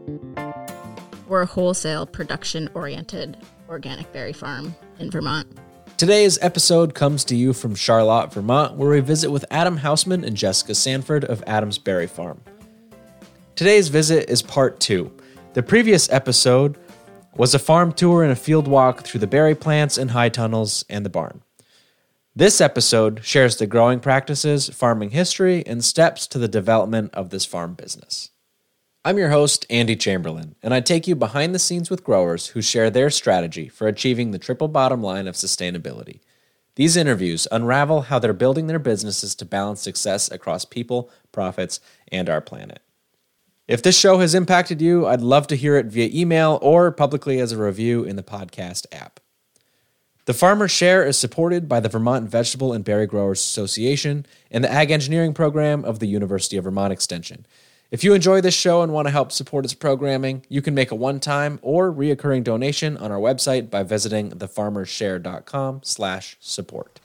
We're a wholesale production-oriented organic berry farm in Vermont. Today's episode comes to you from Charlotte, Vermont, where we visit with Adam Hausman and Jessica Sanford of Adam's Berry Farm. Today's visit is part 2. The previous episode was a farm tour and a field walk through the berry plants and high tunnels and the barn. This episode shares the growing practices, farming history, and steps to the development of this farm business. I'm your host, Andy Chamberlain, and I take you behind the scenes with growers who share their strategy for achieving the triple bottom line of sustainability. These interviews unravel how they're building their businesses to balance success across people, profits, and our planet. If this show has impacted you, I'd love to hear it via email or publicly as a review in the podcast app. The Farmer's Share is supported by the Vermont Vegetable and Berry Growers Association and the Ag Engineering Program of the University of Vermont Extension. If you enjoy this show and want to help support its programming, you can make a one-time or reoccurring donation on our website by visiting thefarmershare.com/support.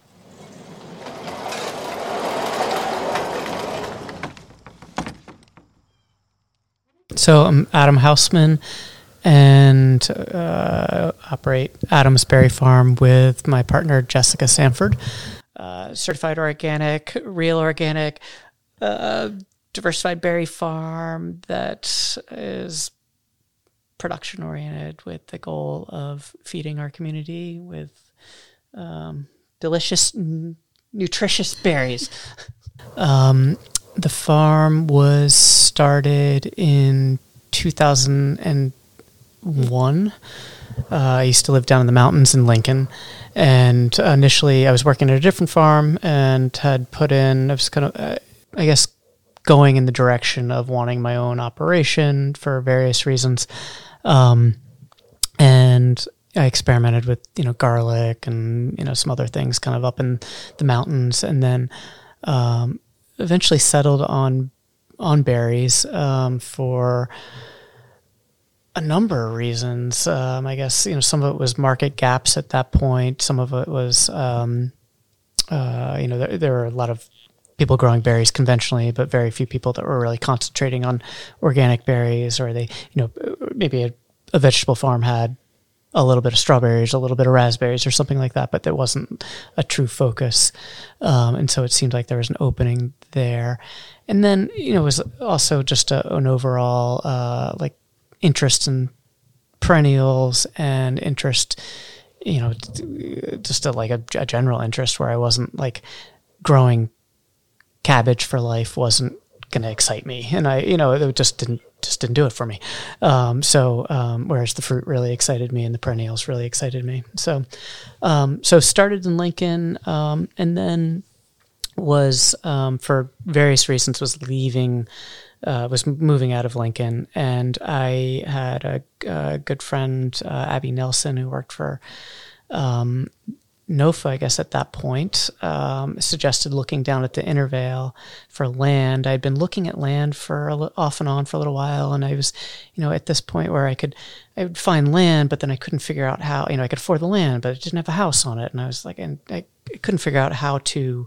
So I'm Adam Hausman and operate Adam's Berry Farm with my partner Jessica Sanford. Certified organic, real organic, diversified berry farm that is production oriented with the goal of feeding our community with delicious, nutritious berries. The farm was started in 2001. I used to live down in the mountains in Lincoln, and initially I was working at a different farm and had put in, I was kind of, going in the direction of wanting my own operation for various reasons. And I experimented with, garlic and, some other things kind of up in the mountains, and then eventually settled on berries for a number of reasons. Some of it was market gaps at that point. Some of it was, there were a lot of people growing berries conventionally, but very few people that were really concentrating on organic berries, or they, maybe a vegetable farm had a little bit of strawberries, a little bit of raspberries or something like that, but there wasn't a true focus. And so it seemed like there was an opening there. And then, it was also just an overall, interest in perennials and interest, just a general interest where I wasn't growing cabbage for life wasn't going to excite me. And it just didn't do it for me. Whereas the fruit really excited me and the perennials really excited me. So started in Lincoln, and then was, for various reasons, was moving out of Lincoln. And I had a good friend, Abby Nelson, who worked for, NOFA, I guess at that point, suggested looking down at the Intervale for land. I'd been looking at land off and on for a little while, and I was, at this point where I would find land, but then I couldn't figure out how, I could afford the land, but it didn't have a house on it, and I was and I couldn't figure out how to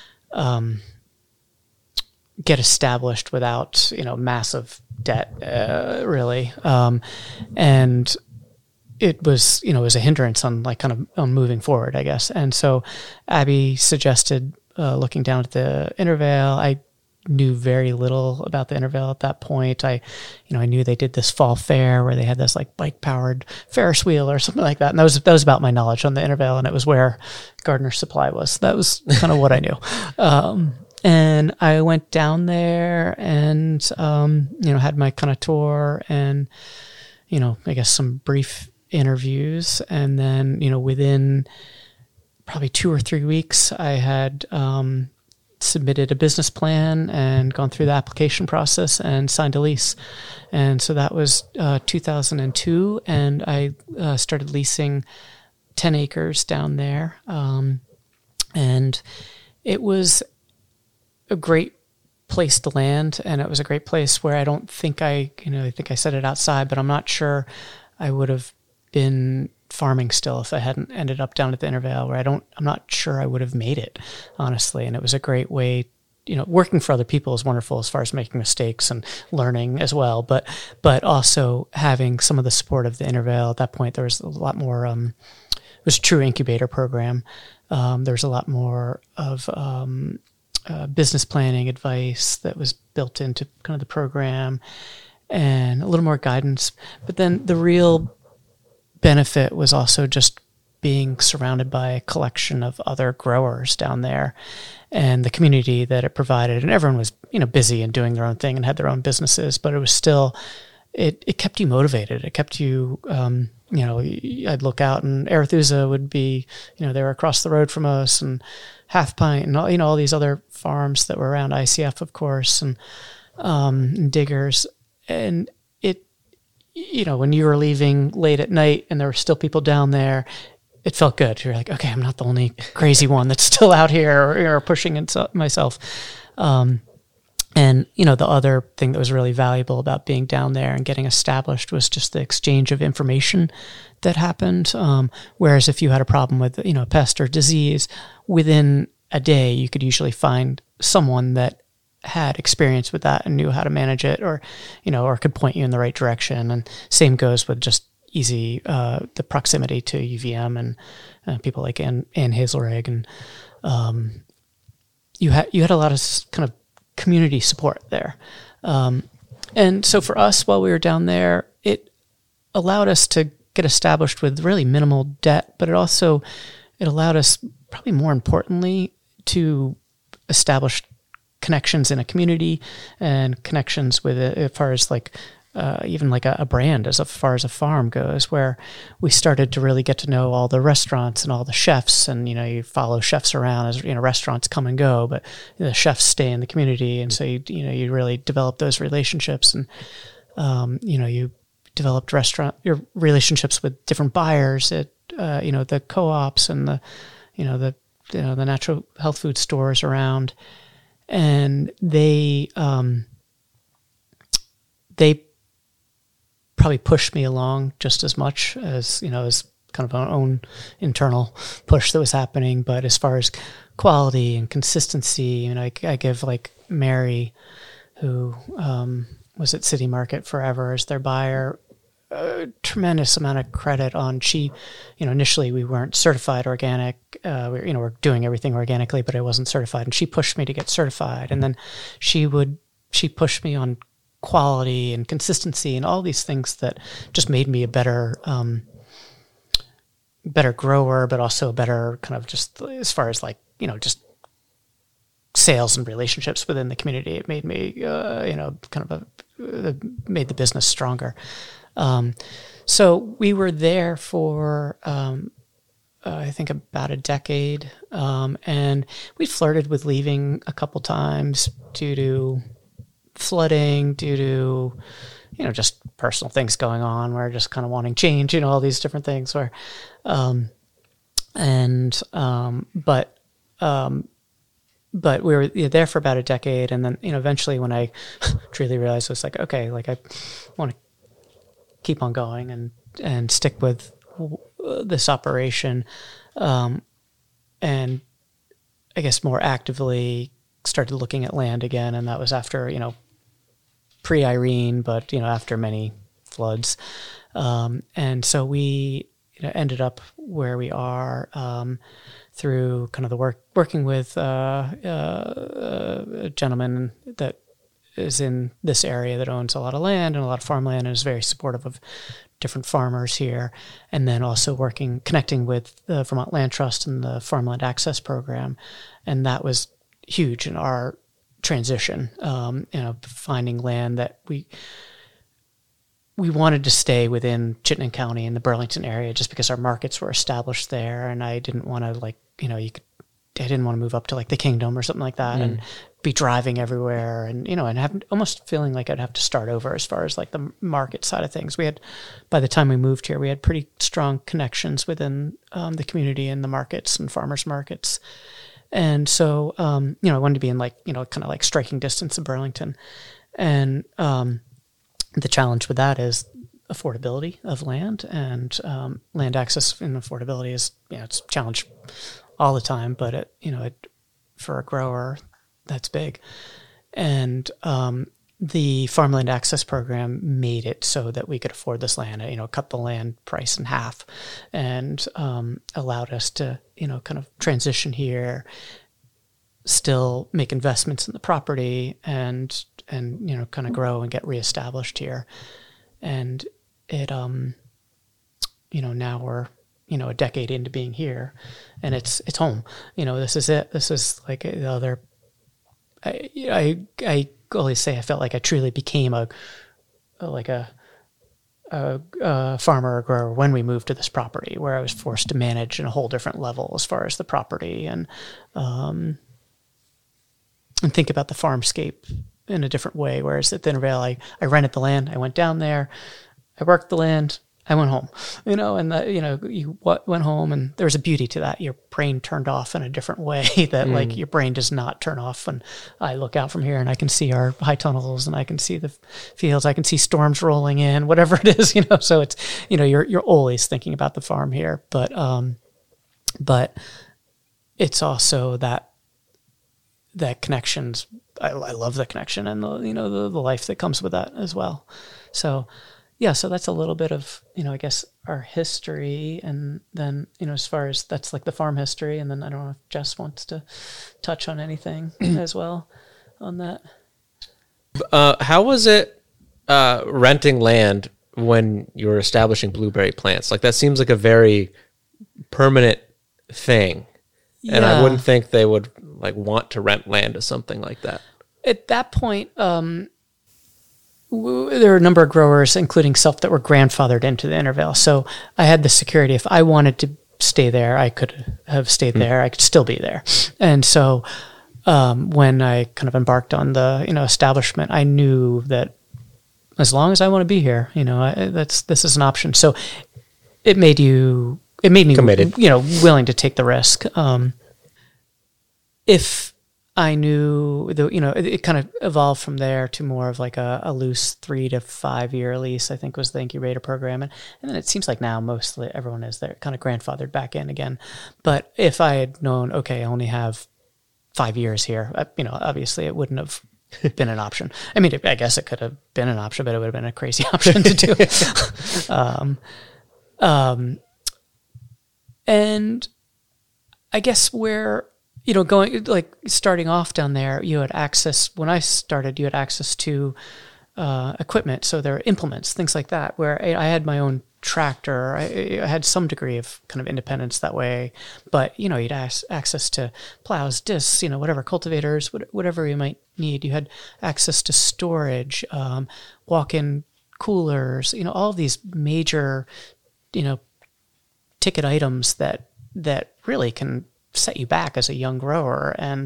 get established without, massive debt, really, and it was, was a hindrance on on moving forward, I guess. And so Abby suggested looking down at the Intervale. I knew very little about the Intervale at that point. I knew they did this fall fair where they had this bike powered Ferris wheel or something like that. And that was about my knowledge on the Intervale, and it was where Gardener's Supply was. That was kind of what I knew. And I went down there and, had my kind of tour and, I guess some brief interviews, and then within probably 2 or 3 weeks I had submitted a business plan and gone through the application process and signed a lease. And so that was 2002, and I started leasing 10 acres down there, and it was a great place to land, and it was a great place where I don't think I think I said it outside, but I'm not sure I would have been farming still if I hadn't ended up down at the Intervale, where I'm not sure I would have made it, honestly. And it was a great way working for other people is wonderful as far as making mistakes and learning as well, but also having some of the support of the Intervale. At that point, there was a lot more, it was a true incubator program. There was a lot more of business planning advice that was built into kind of the program, and a little more guidance. But then the real benefit was also just being surrounded by a collection of other growers down there, and the community that it provided. And everyone was, busy and doing their own thing and had their own businesses, but it was still, it kept you motivated. It kept you, I'd look out and Arethusa would be, they were across the road from us, and Half Pint and all these other farms that were around, ICF, of course, and Diggers. And it, when you were leaving late at night and there were still people down there, it felt good. You're like, okay, I'm not the only crazy one that's still out here or pushing myself. And, the other thing that was really valuable about being down there and getting established was just the exchange of information that happened. Whereas if you had a problem with, a pest or disease, within a day, you could usually find someone that had experience with that and knew how to manage it, or could point you in the right direction. And same goes with just easy, the proximity to UVM and people like Ann Hazelrigg. And you had a lot of kind of community support there. And so for us, while we were down there, it allowed us to get established with really minimal debt, but it allowed us, probably more importantly, to establish connections in a community and connections with it as far as even like a brand as far as a farm goes, where we started to really get to know all the restaurants and all the chefs. And, you follow chefs around as, restaurants come and go, but the chefs stay in the community. And so, you really develop those relationships, and, you developed your relationships with different buyers at, the co-ops and the natural health food stores around. And they probably pushed me along just as much as, as kind of our own internal push that was happening. But as far as quality and consistency, I give like Mary, who was at City Market forever as their buyer, a tremendous amount of credit on. She, initially we weren't certified organic. We're doing everything organically, but I wasn't certified. And she pushed me to get certified. And then she pushed me on quality and consistency and all these things that just made me a better grower, but also a better kind of just as far as just sales and relationships within the community. It made me, made the business stronger. So we were there for, I think about a decade. And we flirted with leaving a couple times due to flooding, due to, just personal things going on. We're just kind of wanting change, all these different things where, but we were there for about a decade. And then, eventually when I truly realized, it was like, okay, I want to keep on going and stick with this operation. And I guess more actively started looking at land again. And that was after, pre-Irene, but, after many floods. And so we ended up where we are through kind of the working with a gentleman that is in this area that owns a lot of land and a lot of farmland and is very supportive of different farmers here. And then also connecting with the Vermont Land Trust and the Farmland Access Program. And that was huge in our transition, finding land that we wanted to stay within Chittenden County and the Burlington area just because our markets were established there. And I didn't want to I didn't want to move up to the Kingdom or something like that and be driving everywhere and, and have almost feeling like I'd have to start over as far as the market side of things. By the time we moved here, we had pretty strong connections within the community and the markets and farmers markets. And so, I wanted to be in kind of striking distance of Burlington. And the challenge with that is affordability of land, and land access and affordability is, it's a challenge all the time, but for a grower, that's big. And the Farmland Access Program made it so that we could afford this land, cut the land price in half, and allowed us to, kind of transition here, still make investments in the property, and kind of grow and get reestablished here. And it, now we're, a decade into being here, and it's home. This is it. This is like the other. I always say I felt like I truly became a farmer or grower when we moved to this property, where I was forced to manage in a whole different level as far as the property and think about the farmscape in a different way. Whereas at the Intervale, I rented the land, I went down there, I worked the land, I went home, you went home, and there was a beauty to that. Your brain turned off in a different way that like your brain does not turn off. And I look out from here and I can see our high tunnels, and I can see the fields, I can see storms rolling in, whatever it is, so it's, you're always thinking about the farm here, but it's also that connections. I love the connection and the life that comes with that as well. So yeah, so that's a little bit of, I guess our history, and then, as far as that's like the farm history, and then I don't know if Jess wants to touch on anything as well on that. How was it renting land when you were establishing blueberry plants? Like, that seems like a very permanent thing. Yeah. And I wouldn't think they would like want to rent land to something like that. At that point, there were a number of growers, including self, that were grandfathered into the Intervale. So I had the security. If I wanted to stay there, I could have stayed there. I could still be there. And so when I kind of embarked on the establishment, I knew that as long as I want to be here, this is an option. So it made me committed, willing to take the risk. If I knew it kind of evolved from there to more of like a loose 3 to 5 year lease, I think was the incubator program. And then it seems like now mostly everyone is there kind of grandfathered back in again. But if I had known, okay, I only have 5 years here, obviously it wouldn't have been an option. I mean, I guess it could have been an option, but it would have been a crazy option to do. And I guess where, going, like starting off down there, you had access, when I started, you had access to equipment. So there are implements, things like that, where I had my own tractor. I had some degree of kind of independence that way, but, you'd access to plows, discs, whatever, cultivators, whatever you might need. You had access to storage, walk-in coolers, all of these major, ticket items that really can set you back as a young grower, and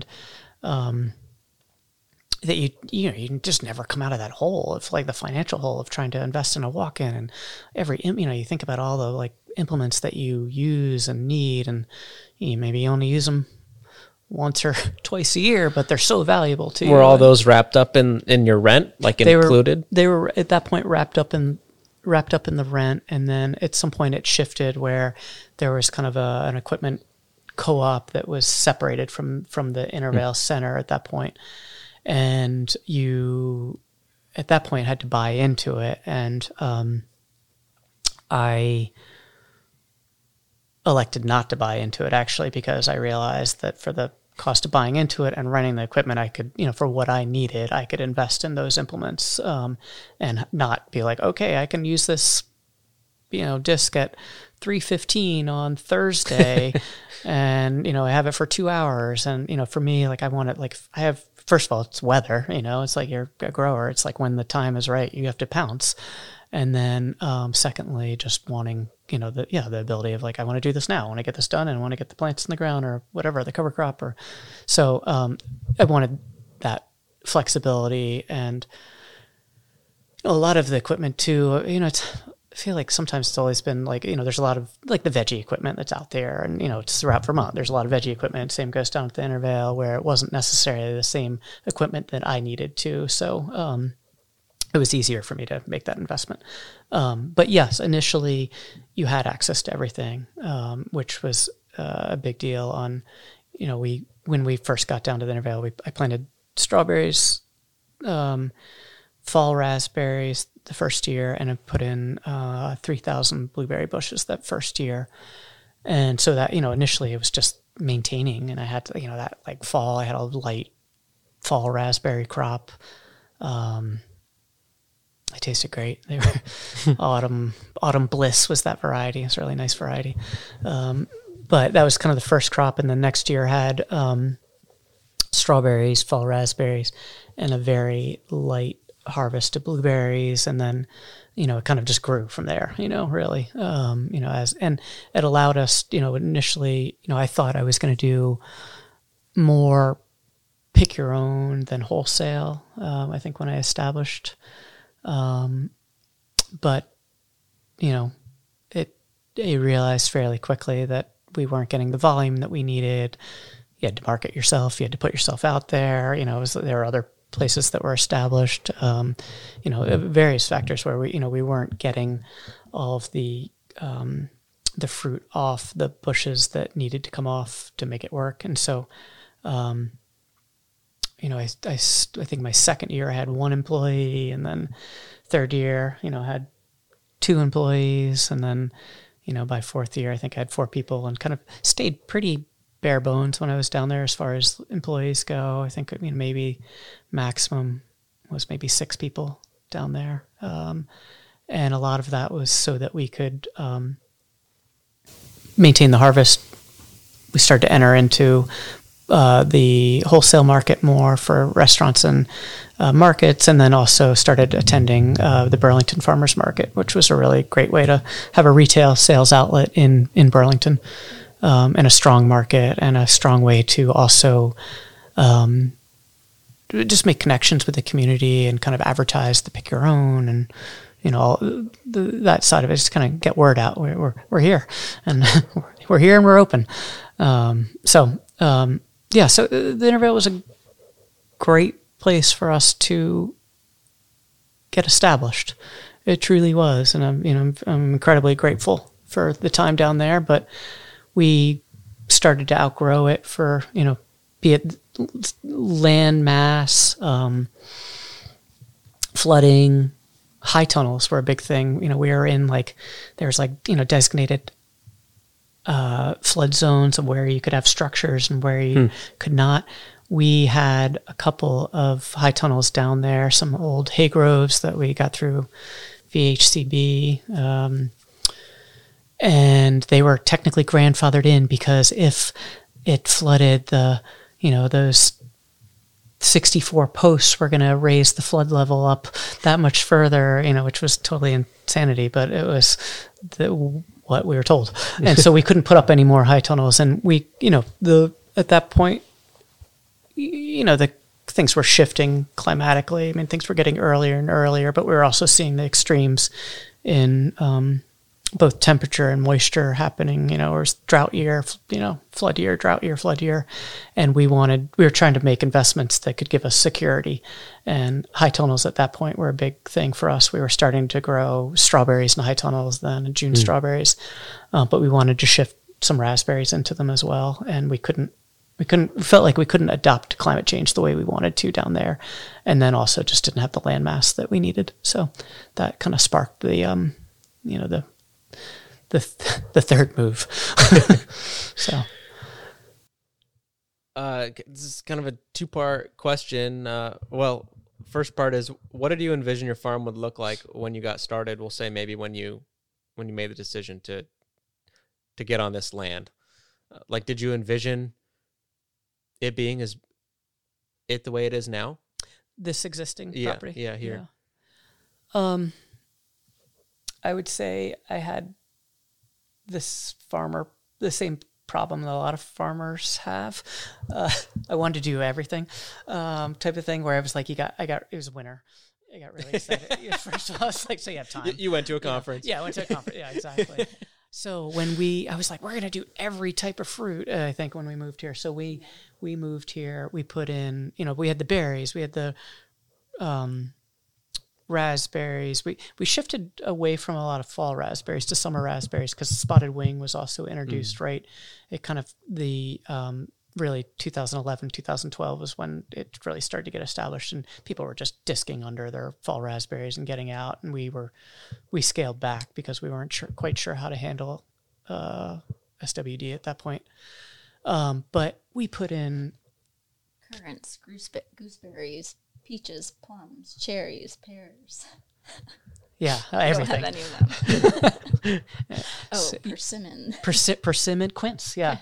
that you just never come out of that hole of like the financial hole of trying to invest in a walk-in, and every you think about all the like implements that you use and need, and maybe you only use them once or twice a year, but they're so valuable to you. Were all those wrapped up in your rent, like included? They were at that point wrapped up in the rent, and then at some point it shifted where there was kind of an equipment co-op that was separated from the Intervale Center at that point, and you at that point had to buy into it, and I elected not to buy into it, actually, because I realized that for the cost of buying into it and renting the equipment, I could, for what I needed, I could invest in those implements, and not be like, okay, I can use this, disc at 3:15 on Thursday, and I have it for 2 hours, and for me, like I want it, like I have. First of all, it's weather. It's like you're a grower. It's like when the time is right, you have to pounce, and then secondly, just wanting the ability of like I want to do this now. I want to get this done, and I want to get the plants in the ground or whatever, the cover crop, or so. I wanted that flexibility, and a lot of the equipment too. I feel like sometimes it's always been like, there's a lot of like the veggie equipment that's out there, and, it's throughout Vermont. There's a lot of veggie equipment. Same goes down at the Intervale, where it wasn't necessarily the same equipment that I needed to. So it was easier for me to make that investment. But yes, initially you had access to everything, which was a big deal on, when we first got down to the Intervale, I planted strawberries, fall raspberries the first year, and I put in 3,000 blueberry bushes that first year. And so that, initially it was just maintaining, and I had to, that like fall, I had a light fall raspberry crop. They tasted great. They were Autumn Bliss was that variety. It's a really nice variety. But that was kind of the first crop, and the next year had strawberries, fall raspberries, and a very light harvest of blueberries, and then it kind of just grew from there. Really, and it allowed us. Initially, I thought I was going to do more pick your own than wholesale. I think when I established, but I realized fairly quickly that we weren't getting the volume that we needed. You had to market yourself. You had to put yourself out there. There were other places that were established. Various factors where we weren't getting all of the fruit off the bushes that needed to come off to make it work. And so, I think my second year I had one employee, and then third year, had 2 employees, and then, by fourth year, I think I had 4 people, and kind of stayed pretty bare bones when I was down there as far as employees go. I think, maybe maximum was maybe 6 people down there. And a lot of that was so that we could maintain the harvest. We started to enter into the wholesale market more for restaurants and markets, and then also started attending the Burlington Farmers Market, which was a really great way to have a retail sales outlet in Burlington, and a strong market, and a strong way to also just make connections with the community and kind of advertise the pick your own, and that side of it, just kind of get word out. We're here, and we're here, and we're open. So the Intervale was a great place for us to get established. It truly was, and I'm incredibly grateful for the time down there. But we started to outgrow it for be it land mass, flooding, high tunnels were a big thing. We were in there's designated flood zones of where you could have structures and where you could not. We had a couple of high tunnels down there, some old hay groves that we got through VHCB, and they were technically grandfathered in because if it flooded, those 64 posts were going to raise the flood level up that much further, which was totally insanity, but it was what we were told. And so we couldn't put up any more high tunnels. And we, at that point, the things were shifting climatically. I mean, things were getting earlier and earlier, but we were also seeing the extremes in both temperature and moisture happening, or drought year, flood year, drought year, flood year. And we were trying to make investments that could give us security. And high tunnels at that point were a big thing for us. We were starting to grow strawberries in high tunnels then, and June strawberries. But we wanted to shift some raspberries into them as well. And we felt like we couldn't adopt climate change the way we wanted to down there. And then also just didn't have the land mass that we needed. So that kind of sparked the third move. So, this is kind of a 2-part question. First part is, what did you envision your farm would look like when you got started? We'll say maybe when you made the decision to get on this land. Did you envision it being the way it is now? This existing property? Yeah, here. Yeah. I would say I had the same problem that a lot of farmers have. I wanted to do everything, type of thing, where I was like, it was winter. I got really excited. First of all, I was like, so you have time. You went to a conference. Yeah, I went to a conference. Yeah, exactly. So I was like, we're going to do every type of fruit, I think, when we moved here. So we moved here, we put in, we had the berries, we had the raspberries. We shifted away from a lot of fall raspberries to summer raspberries because spotted wing was also introduced, right? It kind of, the really 2011, 2012 was when it really started to get established, and people were just disking under their fall raspberries and getting out. And we scaled back because we weren't quite sure how to handle SWD at that point. But we put in currants, gooseberries, peaches, plums, cherries, pears. Yeah, I everything. don't have any of them. Persimmon. Persimmon, quince. Yeah.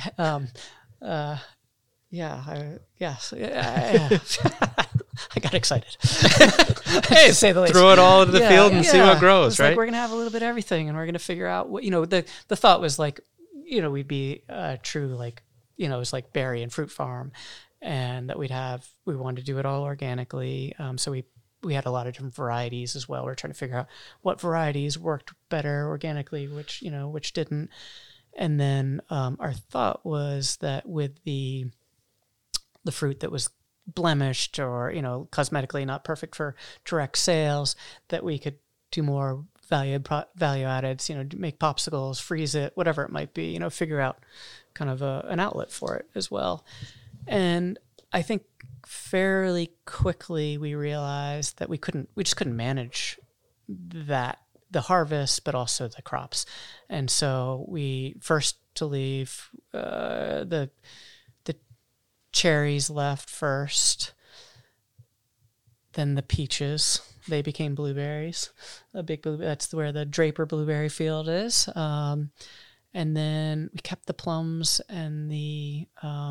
I got excited. Hey, to say the least. Throw it all into the field and see what grows, right? Like we're going to have a little bit of everything, and we're going to figure out what, the thought was like, we'd be true, like, it was like berry and fruit farm, and that we wanted to do it all organically. So we had a lot of different varieties as well. We're trying to figure out what varieties worked better organically, which didn't. And then our thought was that with the fruit that was blemished or, cosmetically not perfect for direct sales, that we could do more value addeds, make popsicles, freeze it, whatever it might be, figure out kind of an outlet for it as well. And I think fairly quickly we realized that we just couldn't manage the harvest, but also the crops. And so we first to leave, the cherries left first, then the peaches, they became blueberries, that's where the Draper blueberry field is. And then we kept the plums and the,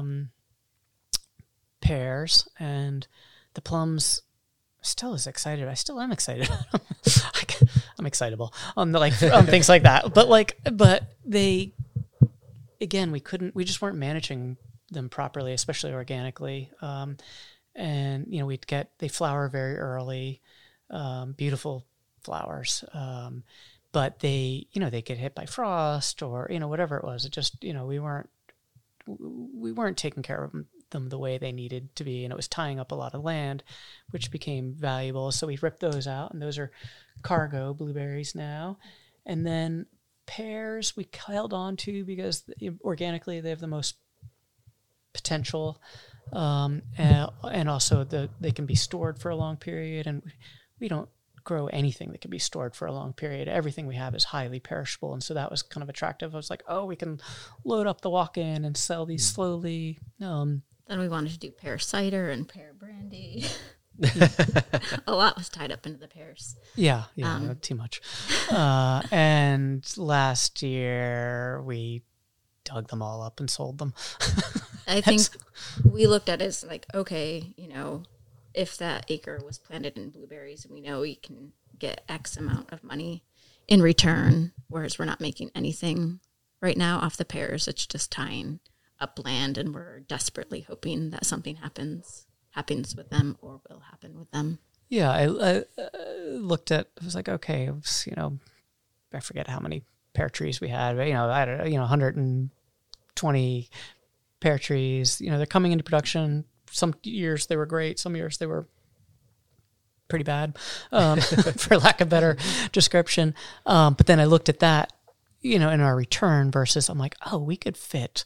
pears, and the plums still is excited. I still am excited. I'm excitable on things like that. But they, again, we just weren't managing them properly, especially organically. And they flower very early, beautiful flowers. But they get hit by frost or, whatever it was. It just, we weren't taking care of them the way they needed to be, and it was tying up a lot of land, which became valuable. So we ripped those out, and those are cargo blueberries now. And then pears we held on to because organically they have the most potential, and also they can be stored for a long period, and we don't grow anything that can be stored for a long period. Everything we have is highly perishable, and so that was kind of attractive. I was like, we can load up the walk-in and sell these slowly. Then we wanted to do pear cider and pear brandy. A lot was tied up into the pears. Yeah, too much. And last year we dug them all up and sold them. I think we looked at it as like, okay, if that acre was planted in blueberries, we know we can get X amount of money in return, whereas we're not making anything right now off the pears. It's just tying up land, and we're desperately hoping that something happens with them or will happen with them. Yeah, I looked at, I was like, okay, I forget how many pear trees we had, but, I don't know, 120 pear trees. They're coming into production. Some years they were great. Some years they were pretty bad, for lack of better description. But then I looked at that, in our return versus, I'm like, we could fit,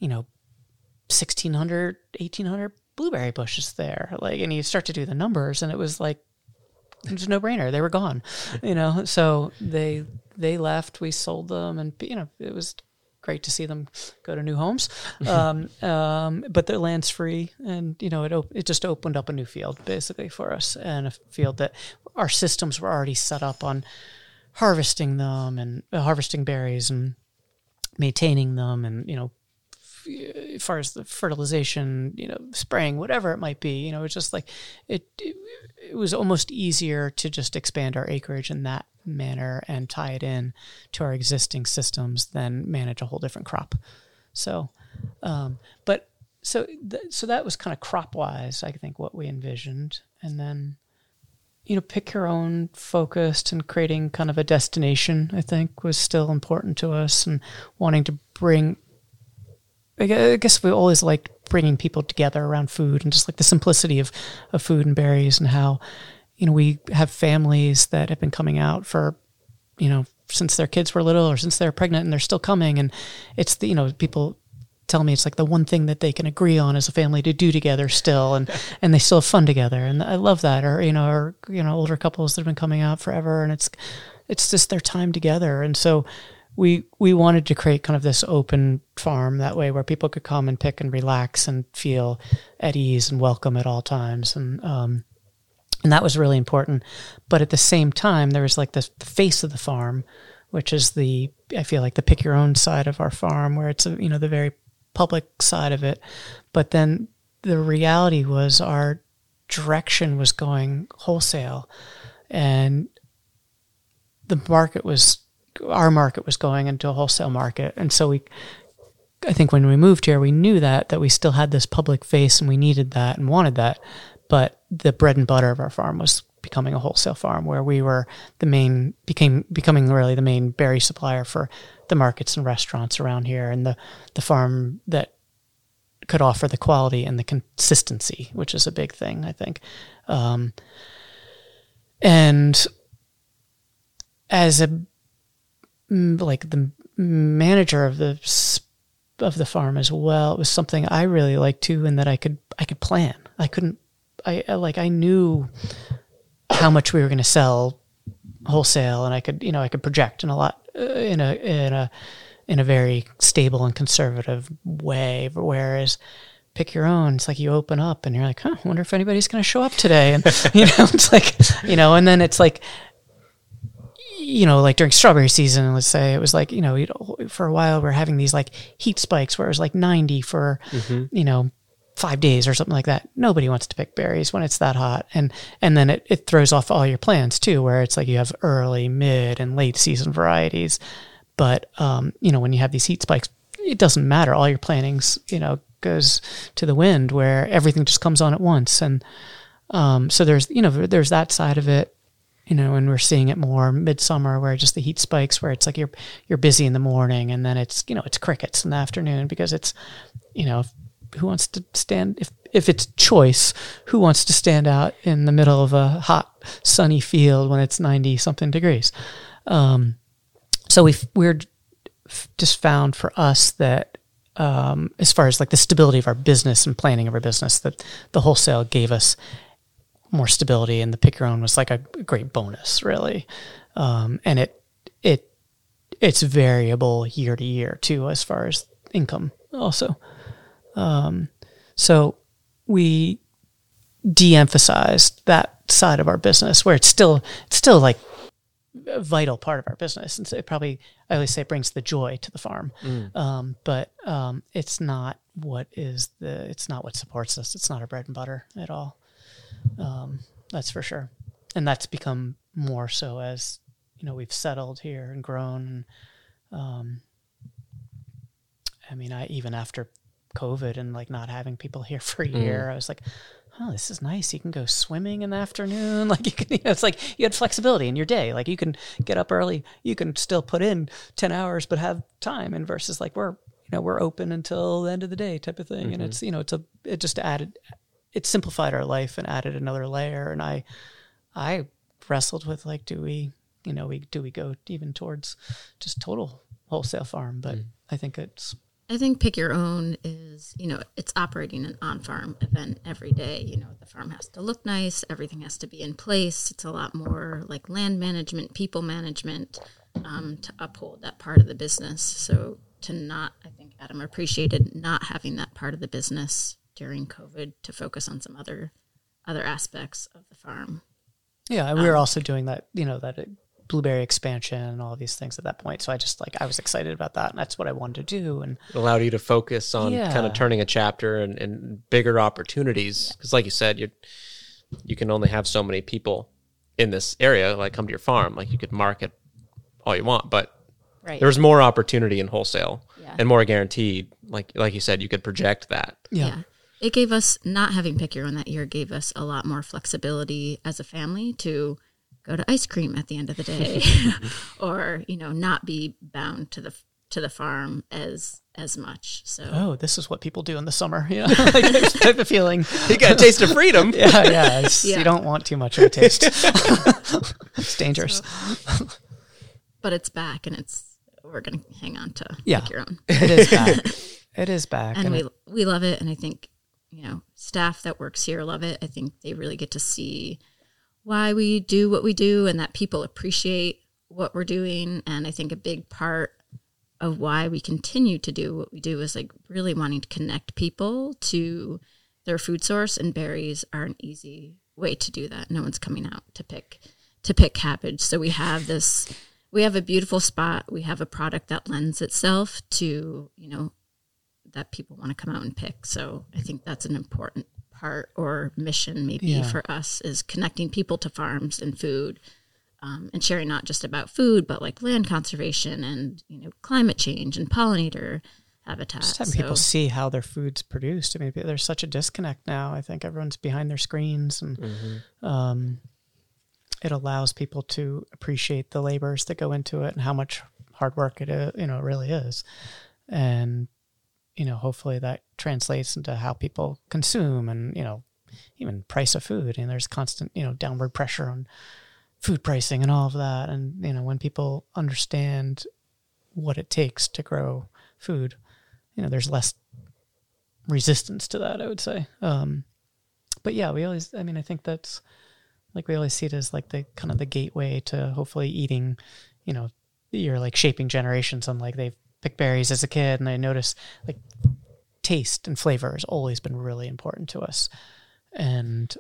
1,600, 1,800 blueberry bushes there. And you start to do the numbers, and it was like, it was a no-brainer. They were gone, so they left, we sold them, and, it was great to see them go to new homes. But their land's free, and, it just opened up a new field basically for us, and a field that our systems were already set up on harvesting them and harvesting berries and maintaining them, and, as far as the fertilization, spraying, whatever it might be, it's just like it was almost easier to just expand our acreage in that manner and tie it in to our existing systems than manage a whole different crop. So, so that was kind of crop wise, I think, what we envisioned. And then, pick your own focused, and creating kind of a destination, I think, was still important to us, and wanting to bring, I guess we always liked bringing people together around food, and just like the simplicity of food and berries, and how, we have families that have been coming out for, since their kids were little or since they're pregnant, and they're still coming. And it's people tell me it's like the one thing that they can agree on as a family to do together still, and they still have fun together, and I love that. Or older couples that have been coming out forever, and it's just their time together. And so we wanted to create kind of this open farm that way where people could come and pick and relax and feel at ease and welcome at all times, and that was really important. But at the same time, there was like the face of the farm, which is I feel like the pick your own side of our farm, where it's the very public side of it. But then the reality was our direction was going wholesale, and our market was going into a wholesale market. And so I think when we moved here, we knew that we still had this public face, and we needed that and wanted that. But the bread and butter of our farm was becoming a wholesale farm, where we were becoming really the main berry supplier for the markets and restaurants around here, and the farm that could offer the quality and the consistency, which is a big thing, I think. And as the manager of the farm as well, it was something I really liked too, and that I could plan. I knew how much we were going to sell wholesale, and I could project in a very stable and conservative way. Whereas pick your own, it's like you open up and you're like, I wonder if anybody's going to show up today. And it's like, and then it's like, like during strawberry season, let's say it was like, for a while we're having these like heat spikes where it was like 90 for, 5 days or something like that. Nobody wants to pick berries when it's that hot. And then it throws off all your plans too, where it's like you have early, mid, and late season varieties. But, when you have these heat spikes, it doesn't matter. All your plannings, goes to the wind, where everything just comes on at once. And so there's that side of it, and we're seeing it more midsummer, where just the heat spikes, where it's like you're busy in the morning, and then it's crickets in the afternoon, because it's, who wants to stand, if it's choice, who wants to stand out in the middle of a hot, sunny field when it's 90 something degrees? So we're just found for us that, as far as like the stability of our business and planning of our business, that the wholesale gave us more stability, and the pick your own was like a great bonus, really. And it's variable year to year too, as far as income also. So we de-emphasized that side of our business, where it's still like a vital part of our business. And so I always say it brings the joy to the farm. But it's not what supports us. It's not our bread and butter at all. That's for sure. And that's become more so as, we've settled here and grown. Even after COVID and like not having people here for a year, I was like, oh, this is nice. You can go swimming in the afternoon. Like you can, it's like you had flexibility in your day. Like you can get up early, you can still put in 10 hours, but have time. And versus like we're open until the end of the day type of thing. And it's, it simplified our life and added another layer. And I wrestled with like, do we go even towards just total wholesale farm? But I think pick your own is, it's operating an on-farm event every day. The farm has to look nice. Everything has to be in place. It's a lot more like land management, people management, to uphold that part of the business. So I think Adam appreciated not having that part of the business during COVID, to focus on some other aspects of the farm. Yeah, and we were also doing that, that blueberry expansion and all of these things at that point. So I was excited about that, and that's what I wanted to do. And it allowed you to focus on kind of turning a chapter and bigger opportunities. Because like you said, you can only have so many people in this area, like come to your farm. Like you could market all you want, but there's more opportunity in wholesale and more guaranteed. Like you said, you could project that. Yeah. It gave us, not having pick your own that year, gave us a lot more flexibility as a family to go to ice cream at the end of the day, or not be bound to the farm as much. So this is what people do in the summer. Type of feeling. You got a taste of freedom. Yeah. You don't want too much of a taste. It's dangerous. But it's back, and we're going to hang on to pick your own. It is back. It is back. And we love it. And I think, staff that works here love it. I think they really get to see why we do what we do and that people appreciate what we're doing. And I think a big part of why we continue to do what we do is like really wanting to connect people to their food source, and berries are an easy way to do that. No one's coming out to pick cabbage. So we have a beautiful spot. We have a product that lends itself to, that people want to come out and pick. So I think that's an important part or mission maybe for us, is connecting people to farms and food, and sharing not just about food, but like land conservation and, climate change and pollinator habitat. Just having people see how their food's produced. I mean, there's such a disconnect now. I think everyone's behind their screens, and it allows people to appreciate the labors that go into it and how much hard work it is, it really is. And, hopefully that translates into how people consume and, even price of food. And there's constant, downward pressure on food pricing and all of that. And, when people understand what it takes to grow food, there's less resistance to that, I would say. But yeah, I think that's like, we always see it as like the kind of the gateway to hopefully eating, you're like shaping generations on like they've picked berries as a kid and they notice like taste and flavor has always been really important to us. And,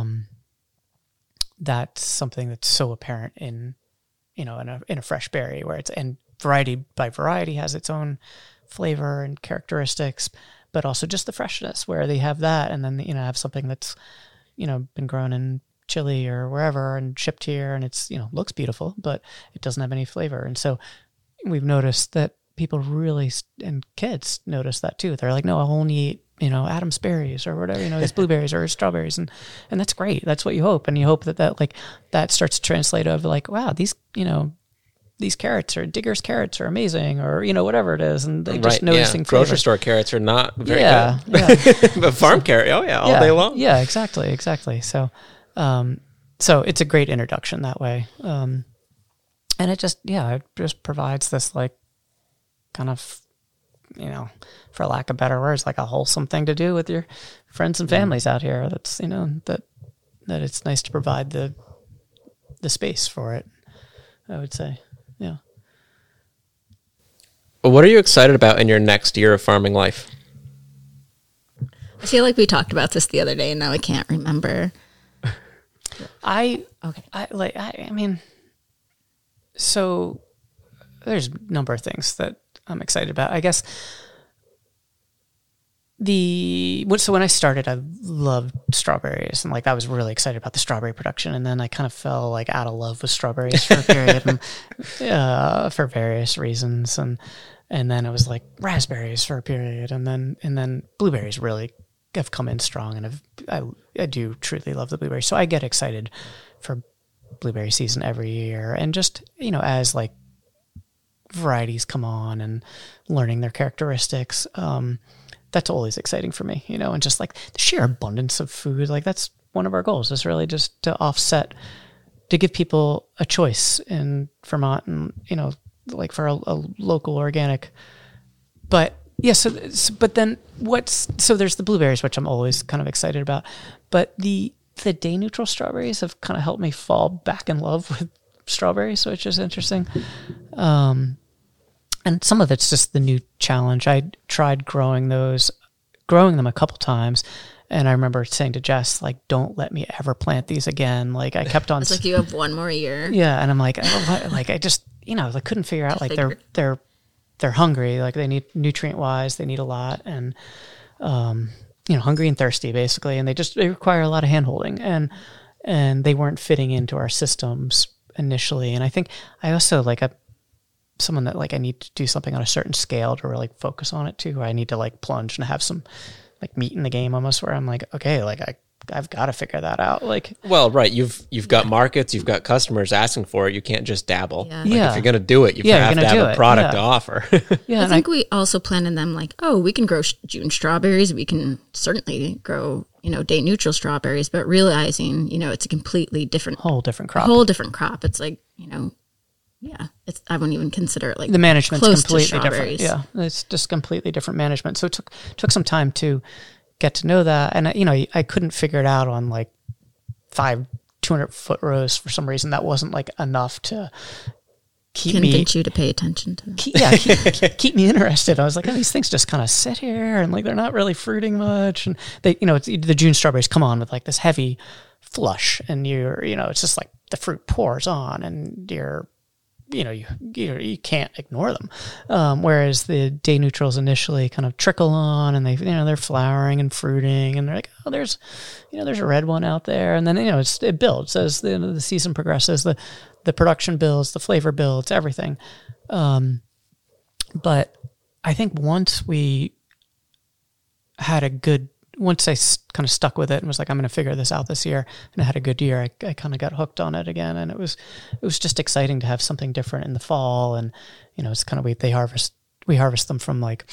that's something that's so apparent in a fresh berry, where and variety by variety has its own flavor and characteristics, but also just the freshness where they have that. And then, have something that's, been grown in Chile or wherever and shipped here, and it's, looks beautiful, but it doesn't have any flavor. And so we've noticed that people really, and kids notice that too. They're like, no, I'll only eat, Adam's berries or whatever, his blueberries or his strawberries. And that's great. That's what you hope. And you hope that starts to translate over like, wow, these carrots or Digger's carrots are amazing, or, whatever it is. And they just noticing flavor. Grocery store carrots are not very good. Yeah. But farm carrot, all day long. Yeah, exactly. So, so it's a great introduction that way. And it just provides this like kind of, for lack of better words, like a wholesome thing to do with your friends and families out here. That's, that it's nice to provide the space for it, I would say. Yeah. Well, what are you excited about in your next year of farming life? I feel like we talked about this the other day and now I can't remember. So there's a number of things that I'm excited about. I guess so when I started, I loved strawberries, and like I was really excited about the strawberry production. And then I kind of fell like out of love with strawberries for a period, and, for various reasons. And then it was like raspberries for a period, and then blueberries really have come in strong, and I do truly love the blueberries. So I get excited for blueberry season every year, and just as like varieties come on and learning their characteristics, that's always exciting for me, and just like the sheer abundance of food, like that's one of our goals, is really just to offset, to give people a choice in Vermont, and like for a local organic. But yeah, but then so there's the blueberries, which I'm always kind of excited about, but the day neutral strawberries have kind of helped me fall back in love with strawberries, which is interesting. And some of it's just the new challenge. I tried growing them a couple times, and I remember saying to Jess, like, don't let me ever plant these again. Like I kept on. It's like you have one more year. Yeah, and I'm like, I just, I couldn't figure out, like they're hungry, like they need nutrient wise, they need a lot, and hungry and thirsty basically, and they require a lot of hand holding, and they weren't fitting into our systems initially. And I think I also someone that like I need to do something on a certain scale to really focus on it too. I need to like plunge and have some like meat in the game almost, where I'm like, okay, like I've got to figure that out. Like, well, right. You've got markets, you've got customers asking for it. You can't just dabble. Yeah. Like if you're going to do it, you have to have a product to offer. Yeah. I think we also plan in them like, we can grow June strawberries. We can certainly grow, day neutral strawberries, but realizing, it's a completely whole different crop. It's like, yeah, I wouldn't even consider it like the management's close completely to different. strawberries. Yeah, it's just completely different management. So it took some time to get to know that, and I couldn't figure it out on like 5 200-foot rows for some reason. That wasn't like enough to convince you to pay attention to them. Keep me interested. I was like, oh, these things just kind of sit here and like they're not really fruiting much. And they, the June strawberries come on with like this heavy flush, and it's just like the fruit pours on, and you can't ignore them. Whereas the day neutrals initially kind of trickle on, and they're flowering and fruiting, and they're like, oh, there's a red one out there, and then it builds as the season progresses. The production builds, the flavor builds, everything. But I think once I kind of stuck with it and was like, I'm going to figure this out this year, and I had a good year, I kind of got hooked on it again. And it was just exciting to have something different in the fall. And, it's kind of, we harvest them from like,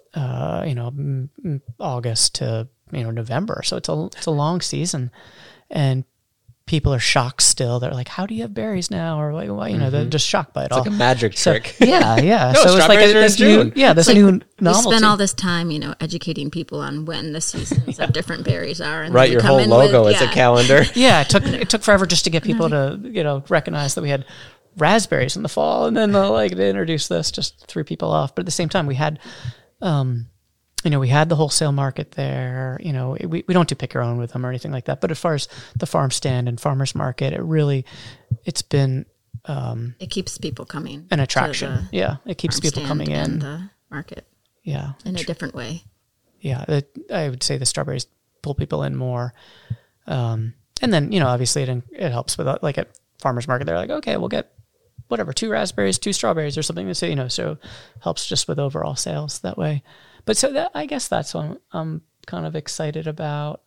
August to, November. So it's a long season, and people are shocked still. They're like, how do you have berries now? Or like, why, they're just shocked by it all. It's like a magic trick. Yeah. No, so it's like this new, new novelty. You spend all this time, educating people on when the seasons of different berries are. And right, your whole logo is a calendar. Yeah, it took forever just to get people to, recognize that we had raspberries in the fall. And then they introduced this, just threw people off. But at the same time, we had, we had the wholesale market there. We don't do pick your own with them or anything like that. But as far as the farm stand and farmers market, it's been it keeps people coming. An attraction. It keeps people coming in. And the market. Yeah. In a different way. Yeah. I would say the strawberries pull people in more. And then, obviously it helps with like at farmers market, they're like, okay, we'll get whatever, 2 raspberries, 2 strawberries or something to say, so helps just with overall sales that way. But so I guess that's what I'm kind of excited about.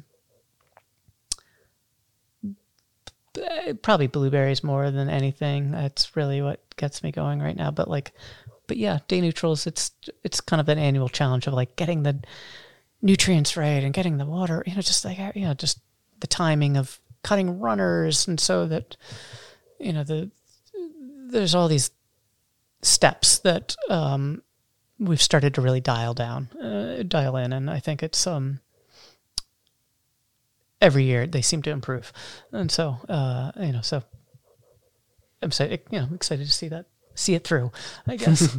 Probably blueberries more than anything. That's really what gets me going right now. But yeah, day neutrals, it's kind of an annual challenge of like getting the nutrients right and getting the water, just the timing of cutting runners. And so that, there's all these steps that, we've started to really dial in, and I think it's every year they seem to improve, and so so I'm excited to see it through, I guess.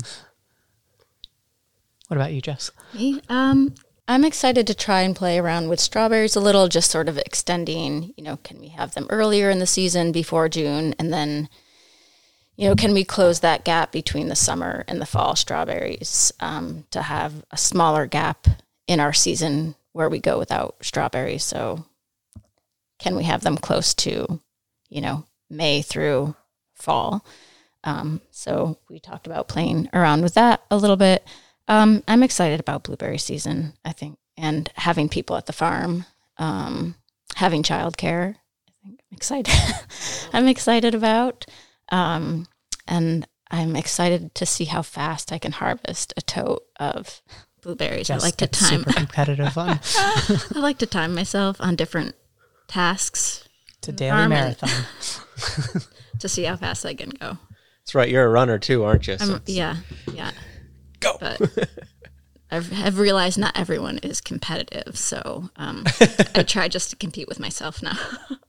What about you, Jess? Me, I'm excited to try and play around with strawberries a little, just sort of extending. Can we have them earlier in the season before June, and then can we close that gap between the summer and the fall strawberries to have a smaller gap in our season where we go without strawberries? So can we have them close to, May through fall? So we talked about playing around with that a little bit. I'm excited about blueberry season, I think, and having people at the farm, having childcare. I think I'm excited about. And I'm excited to see how fast I can harvest a tote of blueberries. Just I like to time. Super competitive on. I like to time myself on different tasks. It's a daily marathon. To see how fast I can go. That's right. You're a runner too, aren't you? Yeah. Go. But I've realized not everyone is competitive, so I try just to compete with myself now.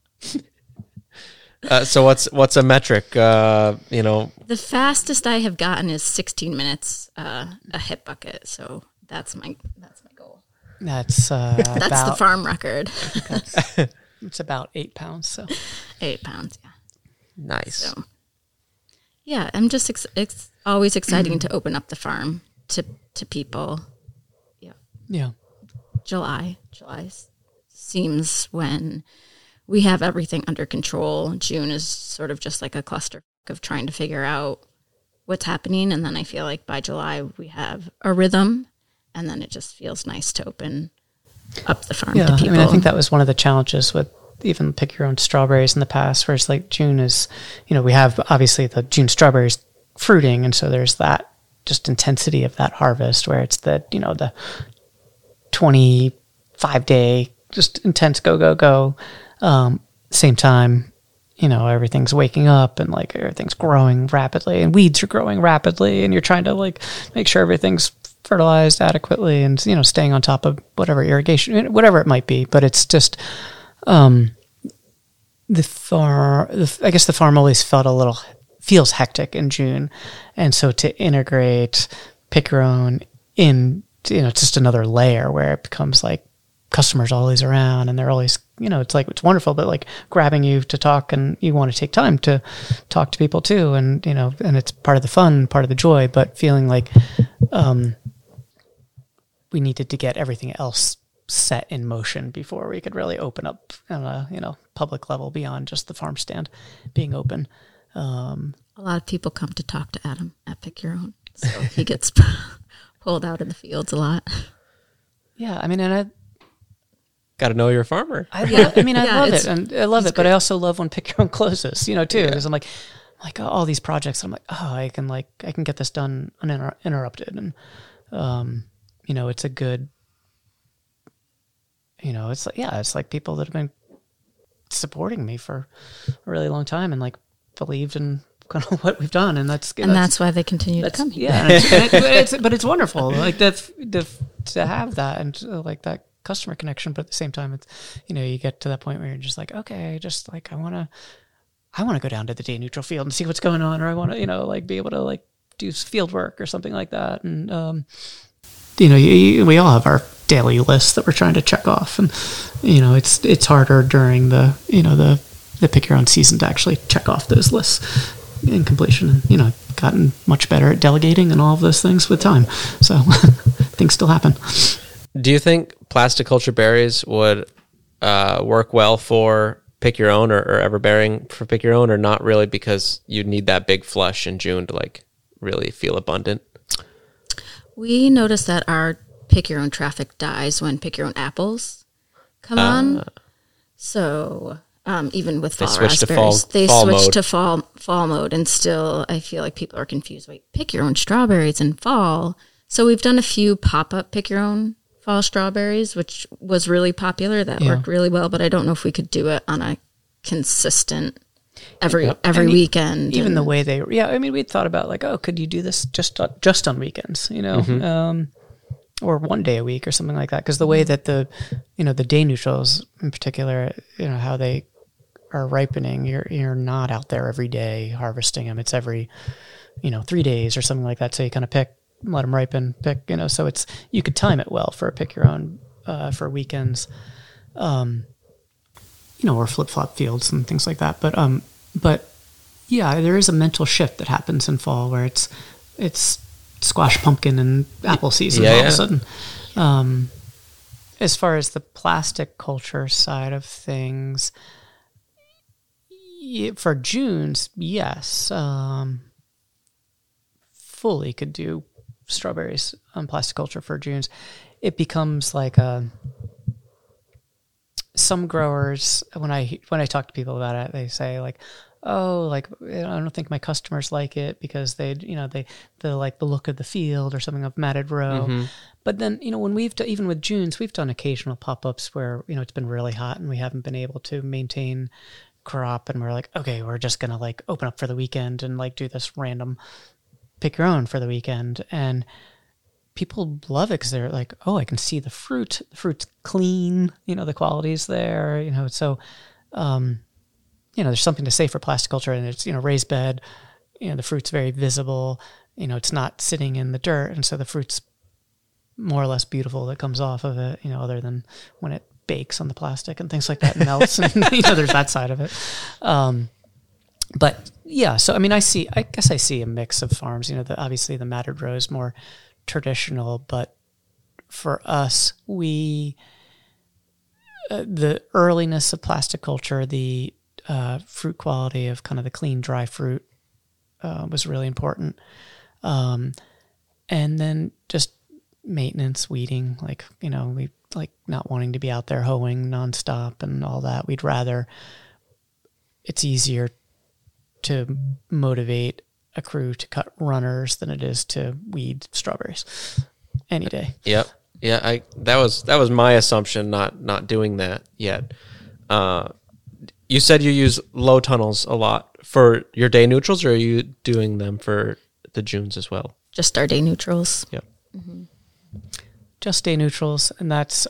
So what's a metric? The fastest I have gotten is 16 minutes a hip bucket. So that's my goal. That's the farm record. It's about 8 pounds. So 8 pounds, yeah. Nice. So, yeah, I'm just it's always exciting to open up the farm to people. Yeah. July seems when we have everything under control. June is sort of just like a cluster of trying to figure out what's happening. And then I feel like by July we have a rhythm, and then it just feels nice to open up the farm to people. I think that was one of the challenges with even pick your own strawberries in the past, where it's like June is, we have obviously the June strawberries fruiting. And so there's that just intensity of that harvest where it's the 25-day just intense go. Same time, everything's waking up and like everything's growing rapidly and weeds are growing rapidly and you're trying to like make sure everything's fertilized adequately and, staying on top of whatever irrigation, whatever it might be. But it's just, I guess the farm always feels hectic in June. And so to integrate Pick Your Own in, it's just another layer where it becomes like customers always around and they're always, it's like, it's wonderful, but like grabbing you to talk and you want to take time to talk to people too. And, and it's part of the fun, part of the joy, but feeling like, we needed to get everything else set in motion before we could really open up on a, public level beyond just the farm stand being open. A lot of people come to talk to Adam at Pick Your Own. So he gets pulled out in the fields a lot. Yeah. I mean, and I got to know you're a farmer. I love it. And I love it, but I also love when Pick Your Own closes, too, because I'm like all these projects. I'm like, I can get this done uninterrupted. And, it's a good, it's like people that have been supporting me for a really long time and like believed in kind of what we've done. And that's why they continue to come here. Yeah. But it's wonderful. Like to have that and like that customer connection. But at the same time, it's, you get to that point where you're just like, okay, just like, I want to go down to the day neutral field and see what's going on. Or I want to, like be able to like do field work or something like that. And, we all have our daily lists that we're trying to check off, and it's harder during the Pick Your Own season to actually check off those lists in completion. And I've gotten much better at delegating and all of those things with time, so things still happen. Do you think plasticulture berries would work well for Pick Your Own or everbearing for Pick Your Own, or not really, because you need that big flush in June to like really feel abundant? We noticed that our Pick Your Own traffic dies when Pick Your Own apples come on. So even with fall raspberries, they switch to fall mode, and still I feel like people are confused. Wait, Pick Your Own strawberries in fall. So we've done a few pop-up Pick Your Own fall strawberries, which was really popular. That worked really well, but I don't know if we could do it on a consistent every weekend. Even the way we'd thought about like, could you do this just on weekends, or one day a week or something like that? Because the way that the day neutrals in particular, how they are ripening, you're not out there every day harvesting them. It's every, 3 days or something like that. So you kind of let them ripen, so it's, you could time it well for a Pick Your Own, for weekends, or flip-flop fields and things like that. But yeah, there is a mental shift that happens in fall where it's squash, pumpkin, and apple season all of a sudden. As far as the plastic culture side of things, for June's, yes, fully could do strawberries on plastic culture for June's. It becomes like some growers, when I talk to people about it, they say like, I don't think my customers like it because they like the look of the field or something of matted row. Mm-hmm. But then, when even with June's, we've done occasional pop-ups where, it's been really hot and we haven't been able to maintain crop, and we're like, okay, we're just going to like open up for the weekend and like do this random Pick Your Own for the weekend. And people love it because they're like, I can see the fruit. The fruit's clean, the quality's there, so, there's something to say for plasticulture, and it's, raised bed, the fruit's very visible, it's not sitting in the dirt. And so the fruit's more or less beautiful that comes off of it, other than when it bakes on the plastic and things like that and melts and, there's that side of it. But yeah, so, I guess I see a mix of farms, obviously the matted row is more traditional, but for us, the earliness of plasticulture, the fruit quality of kind of the clean, dry fruit was really important. And then just maintenance, weeding, like, we like not wanting to be out there hoeing nonstop and all that. It's easier to motivate a crew to cut runners than it is to weed strawberries any day. Yep. Yeah. That was my assumption, not doing that yet. you said you use low tunnels a lot for your day neutrals, or are you doing them for the Junes as well? Just our day neutrals. Yep. Just day neutrals, and that's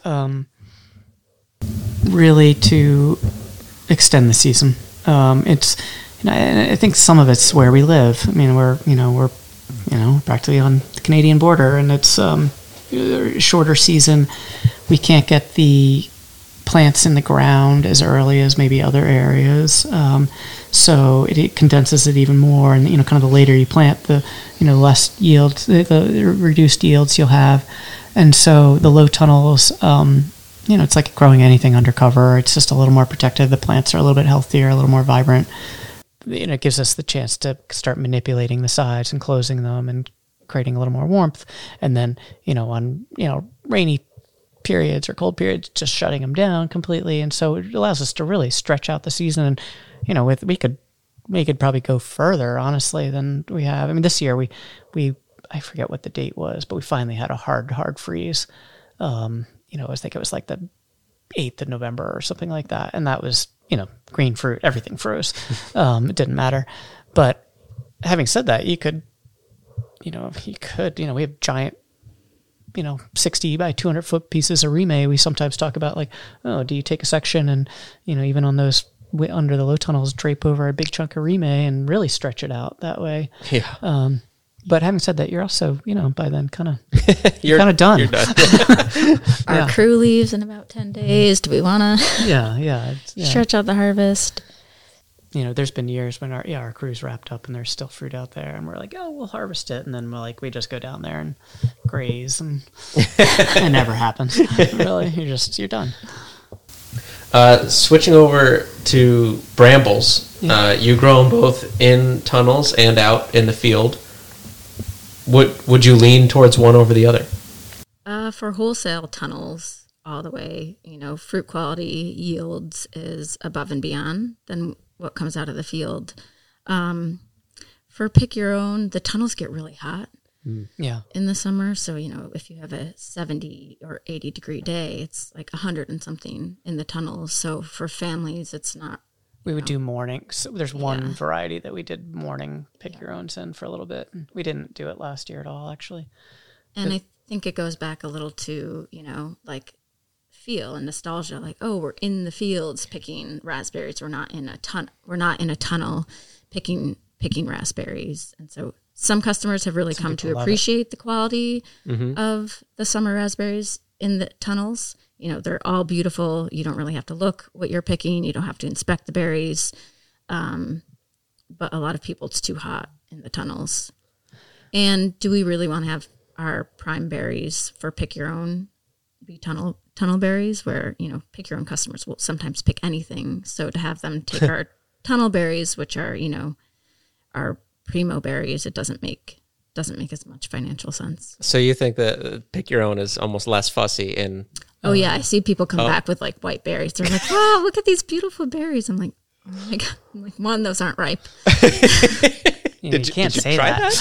really to extend the season. It's, I think some of it's where we live. I mean, we're practically on the Canadian border, and it's a shorter season. We can't get the plants in the ground as early as maybe other areas, so it condenses it even more. And kind of the later you plant, the less yield, the reduced yields you'll have. And so the low tunnels, it's like growing anything undercover. It's just a little more protected. The plants are a little bit healthier, a little more vibrant. It gives us the chance to start manipulating the sides and closing them and creating a little more warmth. And then, on rainy periods or cold periods, just shutting them down completely. And so it allows us to really stretch out the season. And we could probably go further, honestly, than we have. I mean, this year we I forget what the date was, but we finally had a hard freeze. I think it was like the 8th of November or something like that. And that was, green fruit, everything froze. It didn't matter. But having said that, we have giant, 60 by 200 foot pieces of Rime. We sometimes talk about like, oh, do you take a section and, even on those under the low tunnels, drape over a big chunk of Rime and really stretch it out that way. Yeah. But having said that, you're also, by then kind of you're kind of done. You're done. Our crew leaves in about 10 days. Do we want to stretch out the harvest? There's been years when our crew's wrapped up and there's still fruit out there, and we're like, oh, we'll harvest it, and then we just go down there and graze, and it never happens. Really, you're done. Switching over to brambles, you grow them both in tunnels and out in the field. Would you lean towards one over the other? For wholesale tunnels, all the way, fruit quality yields is above and beyond than what comes out of the field. For pick your own, the tunnels get really hot in the summer. So, if you have a 70 or 80 degree day, it's like 100 and something in the tunnels. So for families, it's not. We would do mornings. There's one variety that we did morning pick your owns in for a little bit. We didn't do it last year at all, actually. And I think it goes back a little to, like feel and nostalgia, like, oh, we're in the fields picking raspberries. We're not in a tunnel picking raspberries. And so some customers have really come to appreciate the quality of the summer raspberries in the tunnels. They're all beautiful. You don't really have to look what you're picking. You don't have to inspect the berries. But a lot of people, it's too hot in the tunnels. And do we really want to have our prime berries for pick your own be tunnel berries, where, pick your own customers will sometimes pick anything. So to have them take our tunnel berries, which are, our primo berries, it doesn't make as much financial sense. So you think that pick your own is almost less fussy in... Oh, yeah. I see people come back with, like, white berries. They're like, wow, look at these beautiful berries. I'm like, oh, my God. I'm like, one, those aren't ripe. You can't say that.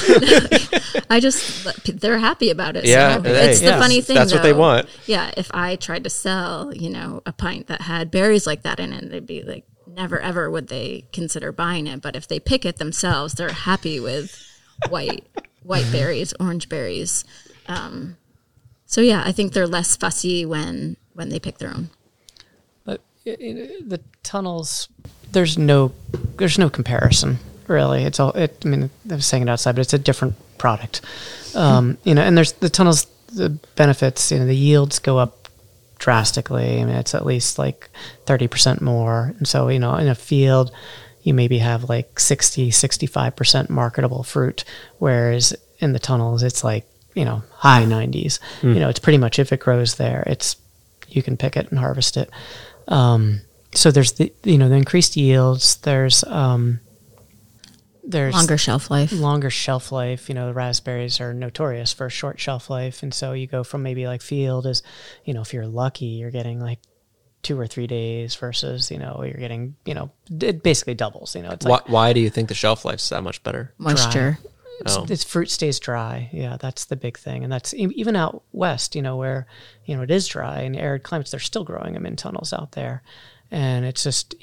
They're happy about it. Yeah. So it's the funny thing, that's what they want. Yeah. If I tried to sell, a pint that had berries like that in it, they'd be like, never, ever would they consider buying it. But if they pick it themselves, they're happy with white berries, orange berries. So yeah, I think they're less fussy when they pick their own. But the tunnels, there's no comparison really. It's all. I was saying it outside, but it's a different product. And there's the tunnels. The benefits, the yields go up drastically. It's at least like 30% more. And so, in a field, you maybe have like 65% marketable fruit, whereas in the tunnels, it's like, high 90s. It's pretty much, if it grows there, you can pick it and harvest it. So there's the increased yields. There's longer shelf life. The raspberries are notorious for a short shelf life. And so you go from maybe like field is, if you're lucky, you're getting like 2 or 3 days versus, you're getting, it basically doubles, it's like, why do you think the shelf life's that much better? Moisture. Its fruit stays dry. Yeah, that's the big thing. And that's even out west, where, it is dry and arid climates, they're still growing them in tunnels out there. and it's just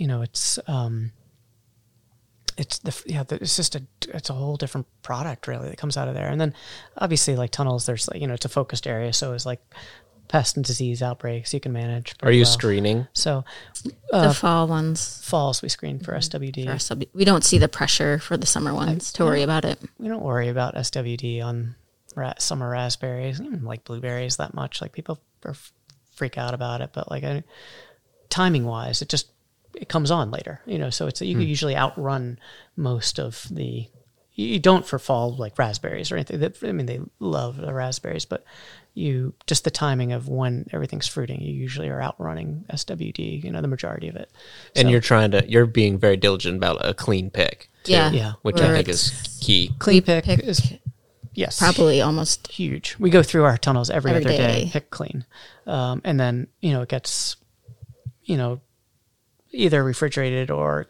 it's a whole different product really that comes out of there. And then obviously like tunnels, there's like, it's a focused area, so it's like pest and disease outbreaks you can manage. Are you screening? So the falls we screen for SWD. We don't see the pressure for the summer ones to worry about it. We don't worry about SWD on summer raspberries, even like blueberries that much. Like people freak out about it, but like timing wise, it comes on later, so you can usually outrun most of you don't for fall like raspberries or anything. They love the raspberries, but just the timing of when everything's fruiting, you usually are outrunning SWD, the majority of it. And you're being very diligent about a clean pick too, yeah. Which I think is key. Clean pick is probably almost huge. We go through our tunnels every other day, pick clean. And then, it gets, either refrigerated or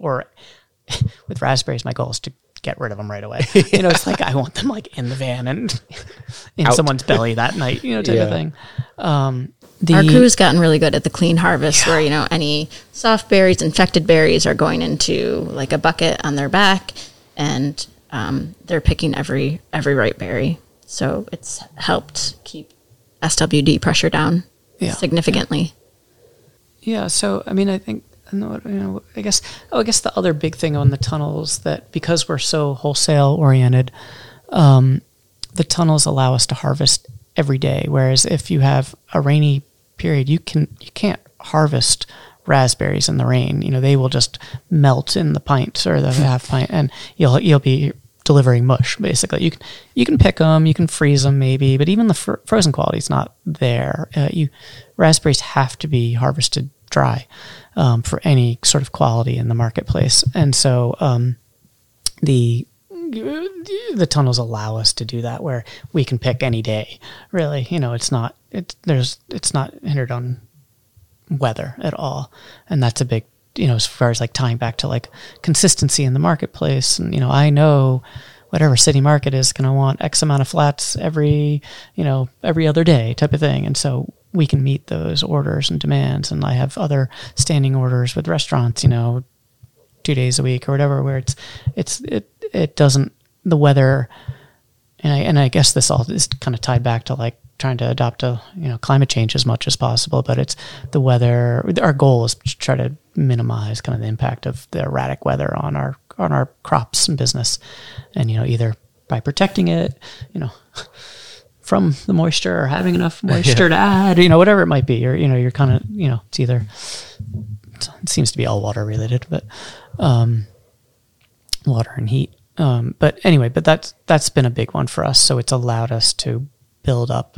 with raspberries, my goal is to get rid of them right away. It's like I want them like in the van and in someone's belly that night, type of thing. Our crew's gotten really good at the clean harvest where, any soft berries, infected berries are going into like a bucket on their back, and they're picking every ripe berry. So it's helped keep SWD pressure down significantly. Yeah. So, I think, I guess the other big thing on the tunnels that because we're so wholesale oriented, the tunnels allow us to harvest every day. Whereas if you have a rainy period, you can't harvest raspberries in the rain. They will just melt in the pint or the half pint, and you'll be delivering mush basically. You can pick them, you can freeze them maybe, but even the frozen quality is not there. Raspberries have to be harvested dry for any sort of quality in the marketplace, and so the tunnels allow us to do that, where we can pick any day. Really, it's not hindered on weather at all, and that's a big as far as like tying back to like consistency in the marketplace. And I know whatever city market is going to want X amount of flats every other day type of thing, and so we can meet those orders and demands. And I have other standing orders with restaurants, 2 days a week or whatever, where it doesn't, the weather, and I guess this all is kind of tied back to like trying to adopt climate change as much as possible, but it's the weather. Our goal is to try to minimize kind of the impact of the erratic weather on our crops and business, and either by protecting it, from the moisture, or having enough moisture to add, whatever it might be, or you're kind of it's either, it seems to be all water related, but water and heat. But anyway, that's been a big one for us. So it's allowed us to build up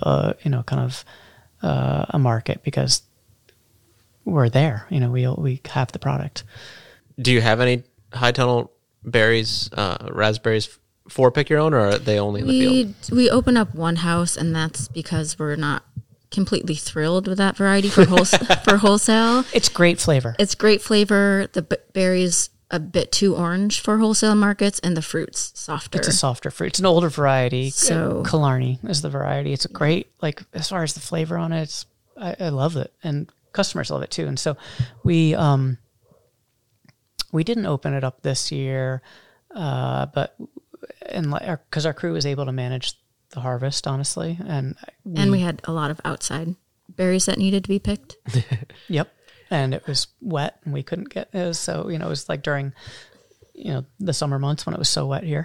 a market because we're there. We have the product. Do you have any high tunnel berries, raspberries for pick your own, or are they only in the field? We open up one house, and that's because we're not completely thrilled with that variety for wholesale. It's great flavor. The berries a bit too orange for wholesale markets, and the fruit's softer. It's a softer fruit. It's an older variety. So Killarney is the variety. It's a great, like, as far as the flavor on it, I love it, and customers love it too. And so we didn't open it up this year, but because our crew was able to manage the harvest, honestly, and we had a lot of outside berries that needed to be picked. Yep. And it was wet, and we couldn't get it. So, it was like during, the summer months when it was so wet here.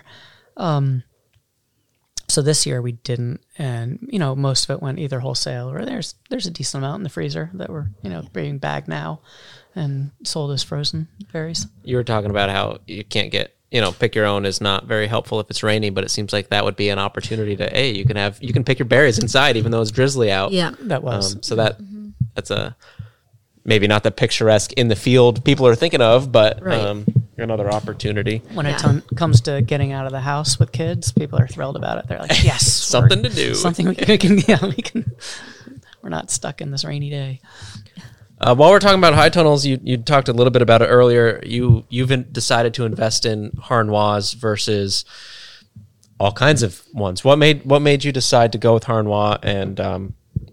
So this year we didn't, and, most of it went either wholesale or there's a decent amount in the freezer that we're, being bagged now and sold as frozen berries. You were talking about how you can't get, pick your own is not very helpful if it's rainy, but it seems like that would be an opportunity to, hey, you can pick your berries inside even though it's drizzly out. Yeah. That was. So that's a, maybe not the picturesque in the field people are thinking of, but another opportunity. When it comes to getting out of the house with kids, people are thrilled about it. They're like, yes, something to do. Something we can. We're not stuck in this rainy day. While we're talking about high tunnels, you talked a little bit about it earlier. You've decided to invest in Harnois versus all kinds of ones. What made you decide to go with Harnois, and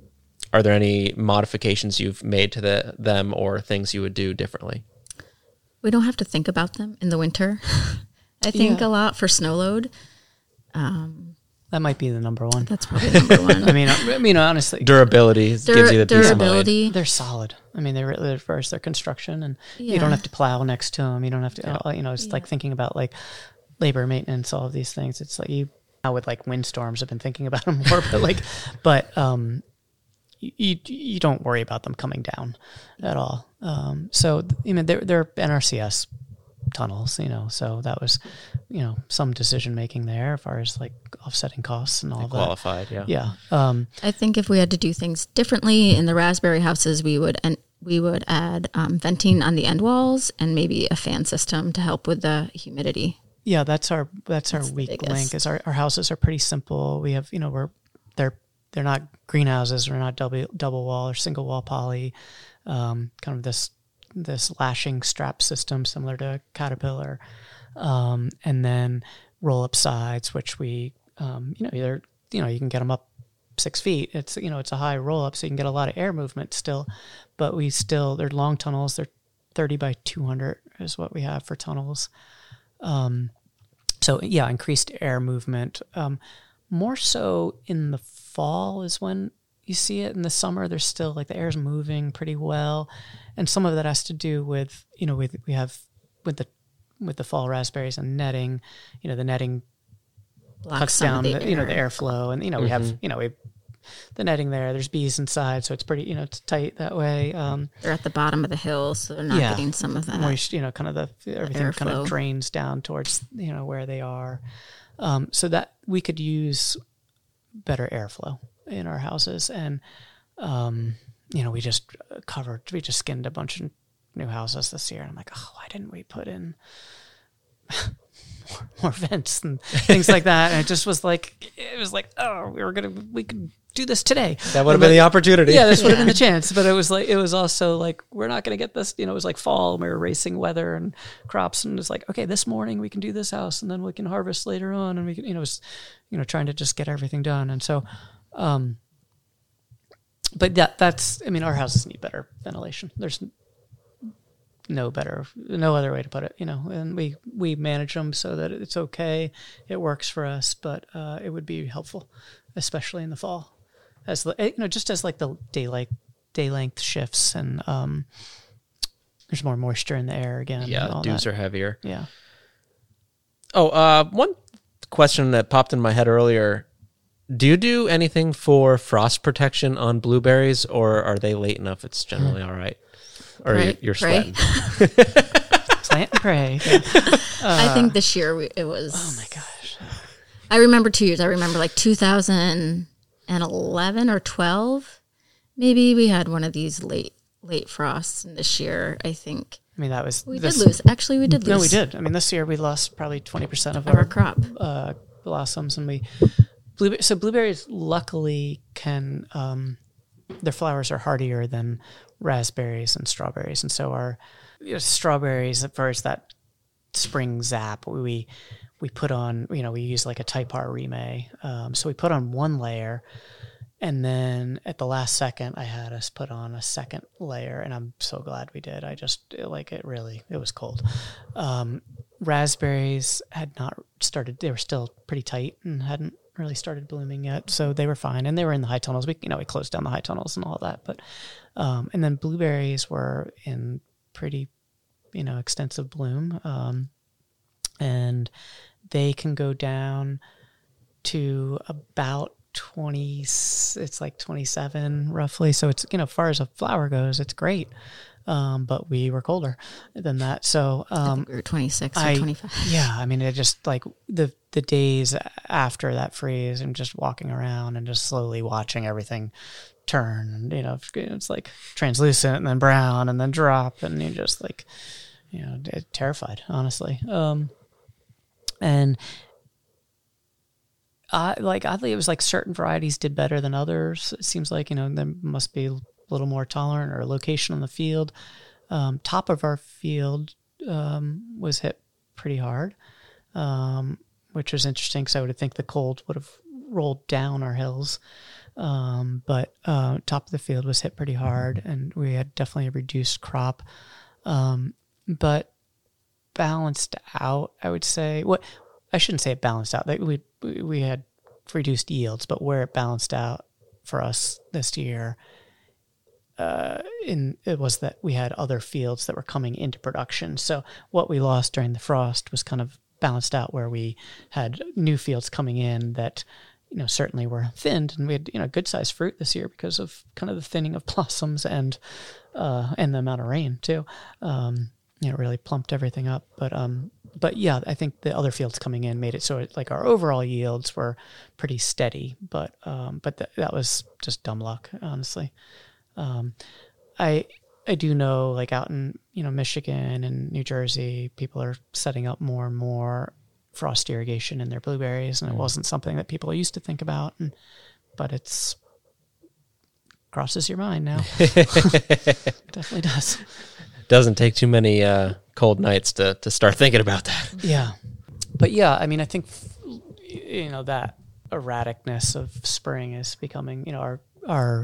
Are there any modifications you've made to them or things you would do differently? We don't have to think about them in the winter. I think a lot for snow load. That might be the number one. That's probably number one. I mean, honestly, Durability gives you the peace of mind. They're solid. I mean, they're first, their construction, and you don't have to plow next to them. You don't have to, it's like thinking about like labor maintenance, all of these things. It's like now with like windstorms, I've been thinking about them more, but you don't worry about them coming down at all. So, they're NRCS tunnels, so that was, some decision making there as far as like offsetting costs and all of that. Qualified, yeah. Yeah. I think if we had to do things differently in the raspberry houses, we would add venting on the end walls and maybe a fan system to help with the humidity. Yeah, that's our weak link. Is our houses are pretty simple. We have, they're not greenhouses. We're not double wall or single wall poly. Kind of this lashing strap system similar to Caterpillar, and then roll up sides, which we, either you can get them up 6 feet. It's it's a high roll up, so you can get a lot of air movement still, but they're long tunnels. They're 30 by 200 is what we have for tunnels. So yeah, increased air movement. More so in the fall is when you see it. In the summer, there's still like the air's moving pretty well, and some of that has to do with we have with the fall raspberries and netting. The netting cuts down the airflow, and we have the netting there. There's bees inside, so it's pretty it's tight that way. They're at the bottom of the hill, so they're not getting some of that moist. Kind of everything airflow. Kind of drains down towards where they are. So that we could use better airflow in our houses, and we just skinned a bunch of new houses this year, and I'm like, oh, why didn't we put in more vents and things like that? And it was like, oh, we could do this today. That would have been the opportunity. Yeah, this would have been the chance. But it was also like, we're not going to get this, it was like fall and we were racing weather and crops, and it's like, okay, this morning we can do this house and then we can harvest later on, and we can, it was, trying to just get everything done. And so, but that's, our houses need better ventilation. There's no other way to put it, and we manage them so that it's okay. It works for us, but it would be helpful, especially in the fall, as just as like the day length shifts, and there's more moisture in the air again. Yeah, dews are heavier. Yeah. Oh, one question that popped in my head earlier. Do you do anything for frost protection on blueberries, or are they late enough it's generally all right? Or you're sweating? Plant and pray. Yeah. I think this year it was... Oh my gosh. I remember 2 years. I remember like 2011 or 12. Maybe we had one of these late frosts, and this year I think... that was... We did lose. Actually, we did lose. No, we did. This year we lost probably 20% of our crop. Blossoms, and so blueberries luckily can... their flowers are hardier than raspberries and strawberries, and so our strawberries, at first, that spring zap, we put on, we use like a Type R Remay, so we put on one layer, and then at the last second I had us put on a second layer, and I'm so glad we did. It was cold. Raspberries had not started, they were still pretty tight and hadn't really started blooming yet, so they were fine, and they were in the high tunnels. We closed down the high tunnels and all that, but and then blueberries were in pretty extensive bloom, and they can go down to about 20, it's like 27 roughly, so it's as far as a flower goes, it's great. But we were colder than that. So, I think we were 26 or 25. Yeah. It just like the days after that freeze, and just walking around and just slowly watching everything turn, and, it's like translucent and then brown and then drop, and you're just like, terrified, honestly. And oddly, it was like certain varieties did better than others. It seems like, there must be a little more tolerant, or location on the field. Top of our field was hit pretty hard, which was interesting, because I would think the cold would have rolled down our hills. But top of the field was hit pretty hard, and we had definitely a reduced crop. But balanced out, I would say. What I shouldn't say it balanced out. We had reduced yields, but where it balanced out for us this year, it was that we had other fields that were coming into production. So what we lost during the frost was kind of balanced out, where we had new fields coming in that, certainly were thinned, and we had, good sized fruit this year because of kind of the thinning of blossoms and the amount of rain too. It really plumped everything up. But yeah, I think the other fields coming in made it so our overall yields were pretty steady. But that was just dumb luck, honestly. I do know, out in Michigan and New Jersey, people are setting up more and more frost irrigation in their blueberries, and it wasn't something that people used to think about. But it's crosses your mind now. Definitely does. Doesn't take too many cold nights to start thinking about that. Yeah, but yeah, I mean, I think that erraticness of spring is becoming our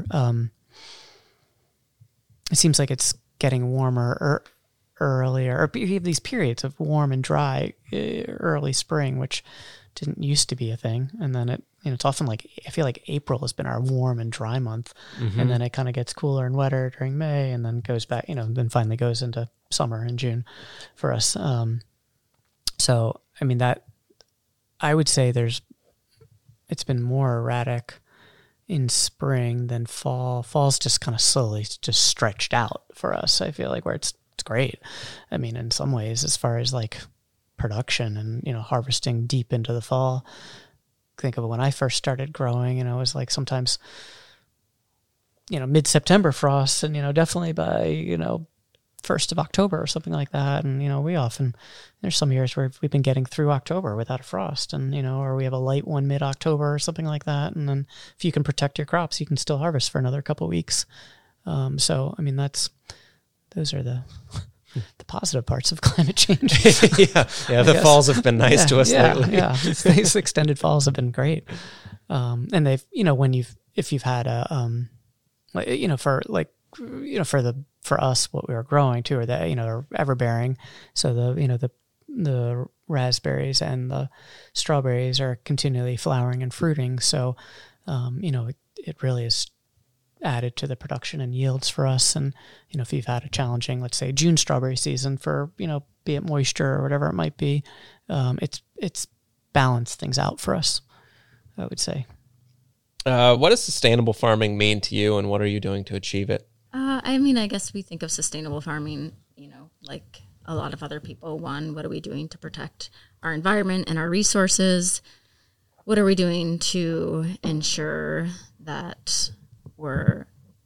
it seems like it's getting warmer earlier, or you have these periods of warm and dry early spring, which didn't used to be a thing. And then it's often I feel like April has been our warm and dry month. Mm-hmm. And then it kind of gets cooler and wetter during May, and then goes back, then finally goes into summer in June for us. So, I mean, that I would say it's been more erratic in spring than fall. Fall's just kind of slowly just stretched out for us. I feel like where it's great. I mean, in some ways, as far as production and, harvesting deep into the fall. Think of when I first started growing, it was sometimes, mid-September frosts, and, definitely by, 1st of October or something like that. And, there's some years where we've been getting through October without a frost, and, or we have a light one mid-October or something like that. And then if you can protect your crops, you can still harvest for another couple of weeks. So, I mean, those are the positive parts of climate change. yeah. The falls have been nice to us lately. Yeah, these extended falls have been great. And they've, if you've had for us, what we were growing too, or are everbearing. So the raspberries and the strawberries are continually flowering and fruiting. So, it really is added to the production and yields for us. And, if you've had a challenging, let's say June strawberry season for, be it moisture or whatever it might be, it's balanced things out for us, I would say. What does sustainable farming mean to you, and what are you doing to achieve it? I guess we think of sustainable farming, like a lot of other people. One, what are we doing to protect our environment and our resources? What are we doing to ensure that we're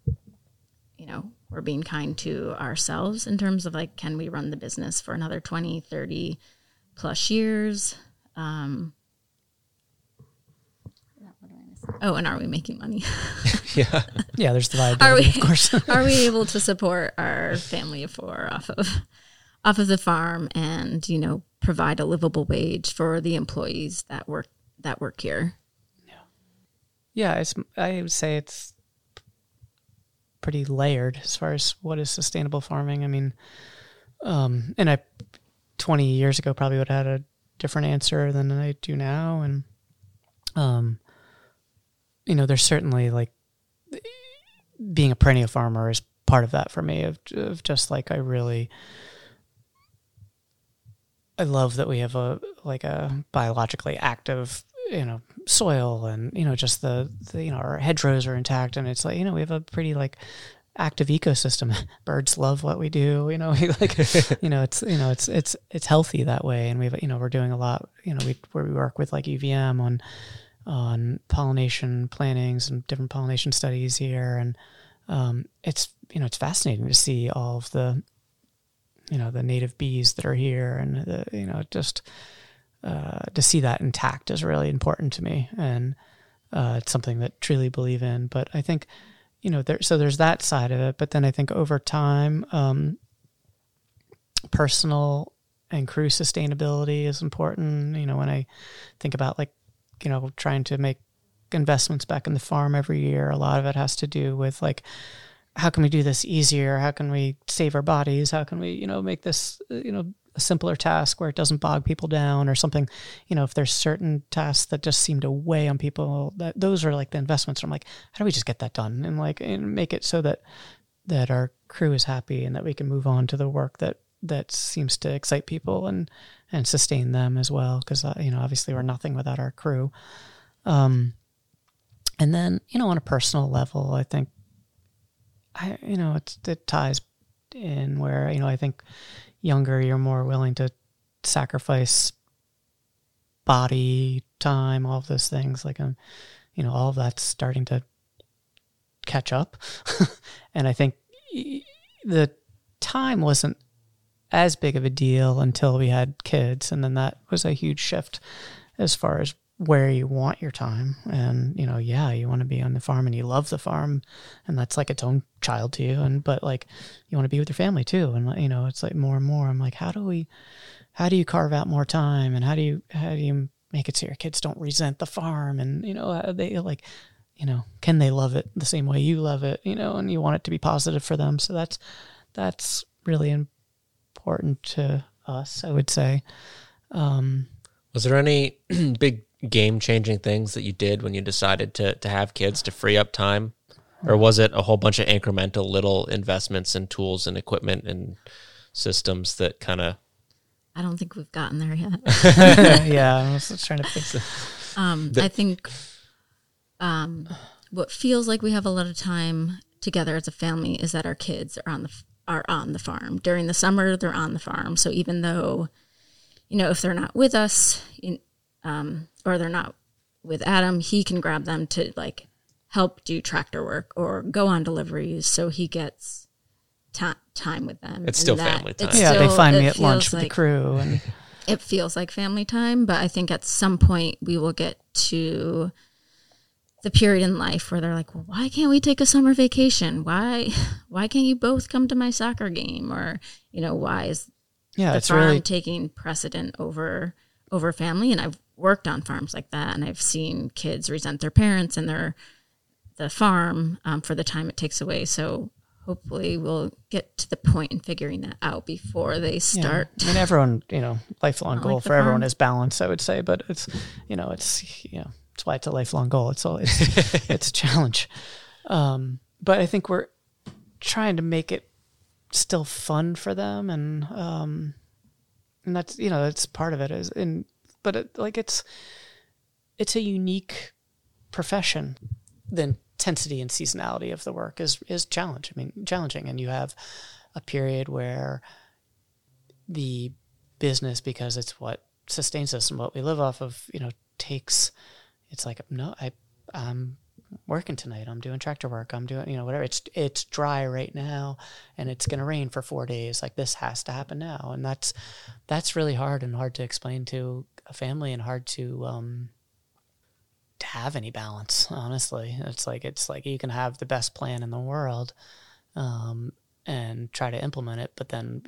being kind to ourselves in terms of can we run the business for another 20, 30 plus years? Oh, and are we making money? Yeah. Yeah, there's the viability, of course. Are we able to support our family of four off of the farm and, provide a livable wage for the employees that work here? Yeah, I would say it's pretty layered as far as what is sustainable farming. I mean, and 20 years ago probably would have had a different answer than I do now. And, there's certainly being a perennial farmer is part of that for me, of just I love that we have a biologically active, soil, and, just the our hedgerows are intact, and it's we have a pretty active ecosystem. Birds love what we do, it's healthy that way. And we're doing a lot, where we work with UVM on pollination plantings and different pollination studies here. And, it's fascinating to see all of the, the native bees that are here, and to see that intact is really important to me. And, it's something that I truly believe in. But I think, there's that side of it. But then I think over time, personal and crew sustainability is important. When I think about trying to make investments back in the farm every year. A lot of it has to do with like, how can we do this easier? How can we save our bodies? How can we, make this, a simpler task where it doesn't bog people down or something? If there's certain tasks that just seem to weigh on people, those are like the investments. I'm like, how do we just get that done and make it so that our crew is happy and that we can move on to the work that seems to excite people and sustain them as well. Because, obviously we're nothing without our crew. And then, on a personal level, I think, it ties in where, I think younger, you're more willing to sacrifice body, time, all of those things. Like, all of that's starting to catch up. And I think the time wasn't as big of a deal until we had kids. And then that was a huge shift as far as where you want your time. And, you want to be on the farm and you love the farm and that's like its own child to you. But like, you want to be with your family too. And, it's like more and more, I'm like, how do you carve out more time? And how do you make it so your kids don't resent the farm? And, they like, can they love it the same way you love it, and you want it to be positive for them. So that's really important to us, I would say. Was there any big game-changing things that you did when you decided to have kids to free up time? Or was it a whole bunch of incremental little investments in tools and equipment and systems that kind of... I don't think we've gotten there yet. Yeah, I was just trying to fix it. I think what feels like we have a lot of time together as a family is that our kids are on the farm. During the summer, they're on the farm. So even though, if they're not with us, or they're not with Adam, he can grab them to like help do tractor work or go on deliveries. So he gets time with them. It's still family time. They find me at lunch with the crew. And it feels like family time, but I think at some point we will get to the period in life where they're like, well, why can't we take a summer vacation? Why can't you both come to my soccer game? Or, why is the farm really taking precedent over family? And I've worked on farms like that, and I've seen kids resent their parents and the farm for the time it takes away. So hopefully we'll get to the point in figuring that out before they start. Yeah. I mean, everyone, lifelong goal for everyone is balance, I would say, but it's that's why it's a lifelong goal. It's a challenge. But I think we're trying to make it still fun for them. And that's, that's part of it it's a unique profession. The intensity and seasonality of the work is challenging. And you have a period where the business, because it's what sustains us and what we live off of, takes, it's like, no, I'm working tonight. I'm doing tractor work. I'm doing, whatever. It's dry right now and it's going to rain for 4 days. Like, this has to happen now. And that's really hard to explain to a family and hard to have any balance, honestly. It's like you can have the best plan in the world and try to implement it, but then,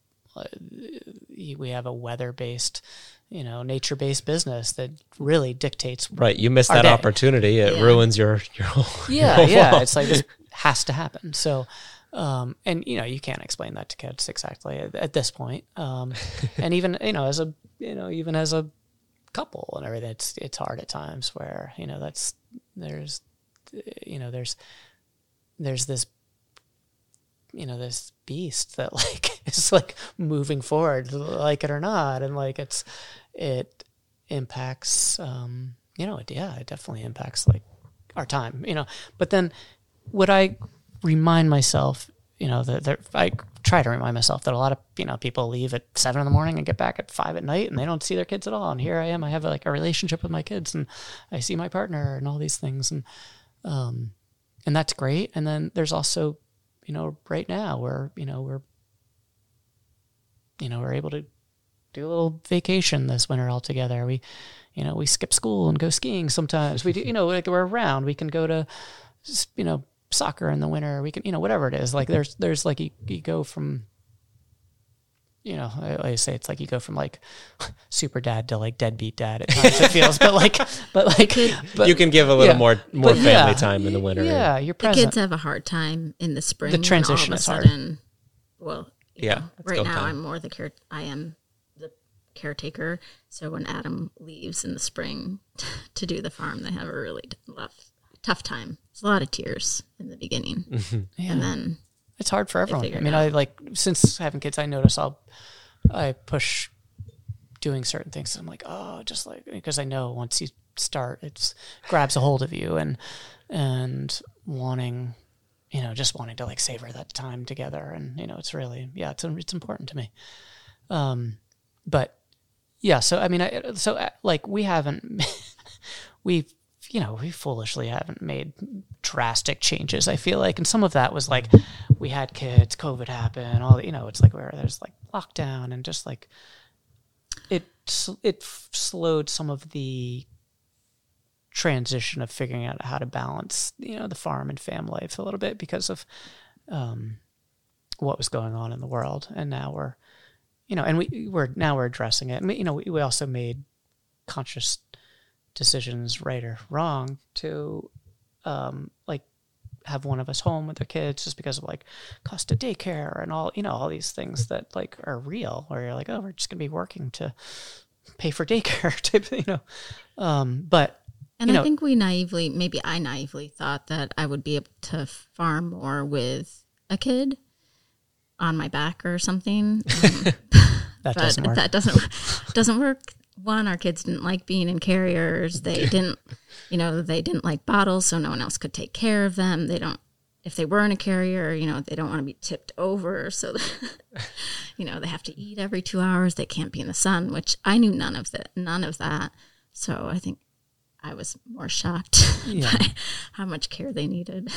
we have a weather-based, nature-based business that really dictates. Right, you miss that opportunity. It ruins your whole. Yeah. It's like, this has to happen. So, and you can't explain that to kids exactly at this point. And even as a couple and everything, it's hard at times where there's this this beast that like is like moving forward, like it or not, and like it impacts it definitely impacts like our time, but then what I remind myself, that I try to remind myself that a lot of people leave at 7 a.m. and get back at 5 p.m. and they don't see their kids at all, and here I am, I have like a relationship with my kids and I see my partner and all these things, and that's great. And then there's also right now we're able to do a little vacation this winter all together. We skip school and go skiing sometimes. We do, like we're around. We can go to, soccer in the winter. We can, whatever it is. Like there's like you go from you know, I say it's like you go from like super dad to like deadbeat dad at times it feels, but you can give a little more family time in the winter. Yeah, you're The present. kids have a hard time in the spring. The when transition all of a is hard. sudden, well, Yeah, it's right go now time. I am the caretaker. So when Adam leaves in the spring to do the farm, they have a really tough time. It's a lot of tears in the beginning, Yeah. and then It's hard for everyone. figure I it mean, out. I like since having kids, I notice I push doing certain things. I'm like, oh, just like because I know once you start, it grabs a hold of you and wanting, you know, just wanting to like savor that time together. And you know, it's really it's important to me. But yeah, so I mean, like we haven't we foolishly haven't made drastic changes, I feel like. And some of that was like, we had kids, COVID happened, it's like where there's like lockdown and just like, it slowed some of the transition of figuring out how to balance, the farm and family life a little bit because of what was going on in the world. And now we're addressing it. And, we also made conscious decisions, right or wrong, to like have one of us home with their kids just because of like cost of daycare and all these things that like are real, where you're like, oh, we're just gonna be working to pay for daycare type, but And I think I naively thought that I would be able to farm more with a kid on my back or something. that doesn't work. That doesn't work. One, our kids didn't like being in carriers. They didn't like bottles, so no one else could take care of them. If they were in a carrier, they don't want to be tipped over. So, they have to eat every 2 hours. They can't be in the sun, which I knew none of that. So I think I was more shocked by how much care they needed.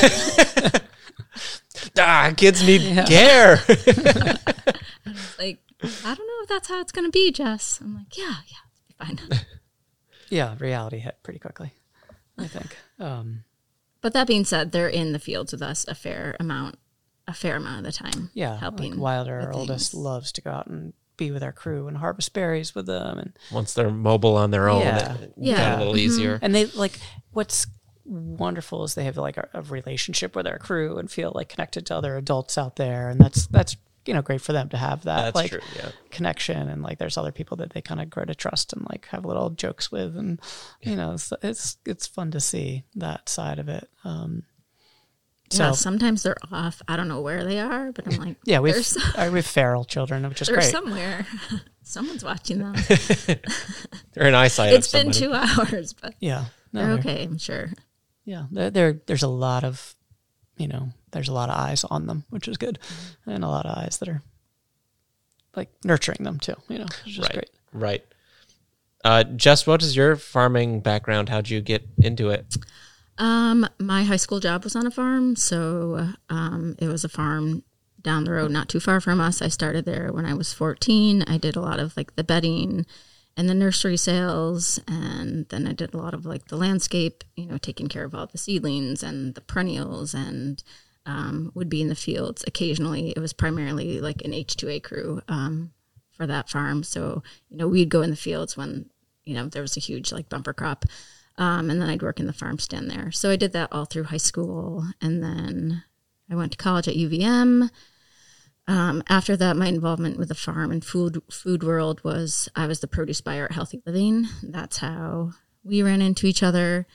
Kids need care. I was like, I don't know if that's how it's going to be, Jess. I'm like, yeah, it'll be fine. Yeah, reality hit pretty quickly, I think. But that being said, they're in the fields with us a fair amount of the time. Yeah, helping. like Wilder, our with oldest, things. loves to go out and be with our crew and harvest berries with them, and Once they're mobile on their own, Yeah. it Yeah. got a little easier. and they like what's wonderful is they have like a relationship with our crew and feel like connected to other adults out there, and that's great for them to have that That's like true, yeah. connection, and like there's other people that they kind of grow to trust and like have little jokes with, and it's fun to see that side of it. Yeah, sometimes they're off. I don't know where they are, but I'm like, Yeah, we they're have feral children, which is they're great. somewhere. Someone's watching them. They're in eyesight. It's of been somebody. 2 hours, but Yeah, no, they're they're- okay, I'm sure. Yeah, there's a lot of, there's a lot of eyes on them, which is good, and a lot of eyes that are like nurturing them too. Which is just great. Right. Jess, what is your farming background? How'd you get into it? My high school job was on a farm, so it was a farm down the road, not too far from us. I started there when I was 14. I did a lot of like the bedding and the nursery sales, and then I did a lot of like the landscape, taking care of all the seedlings and the perennials, and would be in the fields occasionally. It was primarily like an H2A crew for that farm, so we'd go in the fields when there was a huge like bumper crop. And then I'd work in the farm stand there. So I did that all through high school. And then I went to college at UVM. After that, my involvement with the farm and food world was I was the produce buyer at Healthy Living. That's how we ran into each other.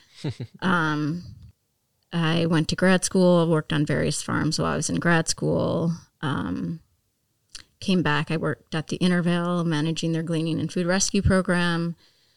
I went to grad school, worked on various farms while I was in grad school. Came back, I worked at the Intervale, managing their gleaning and food rescue program.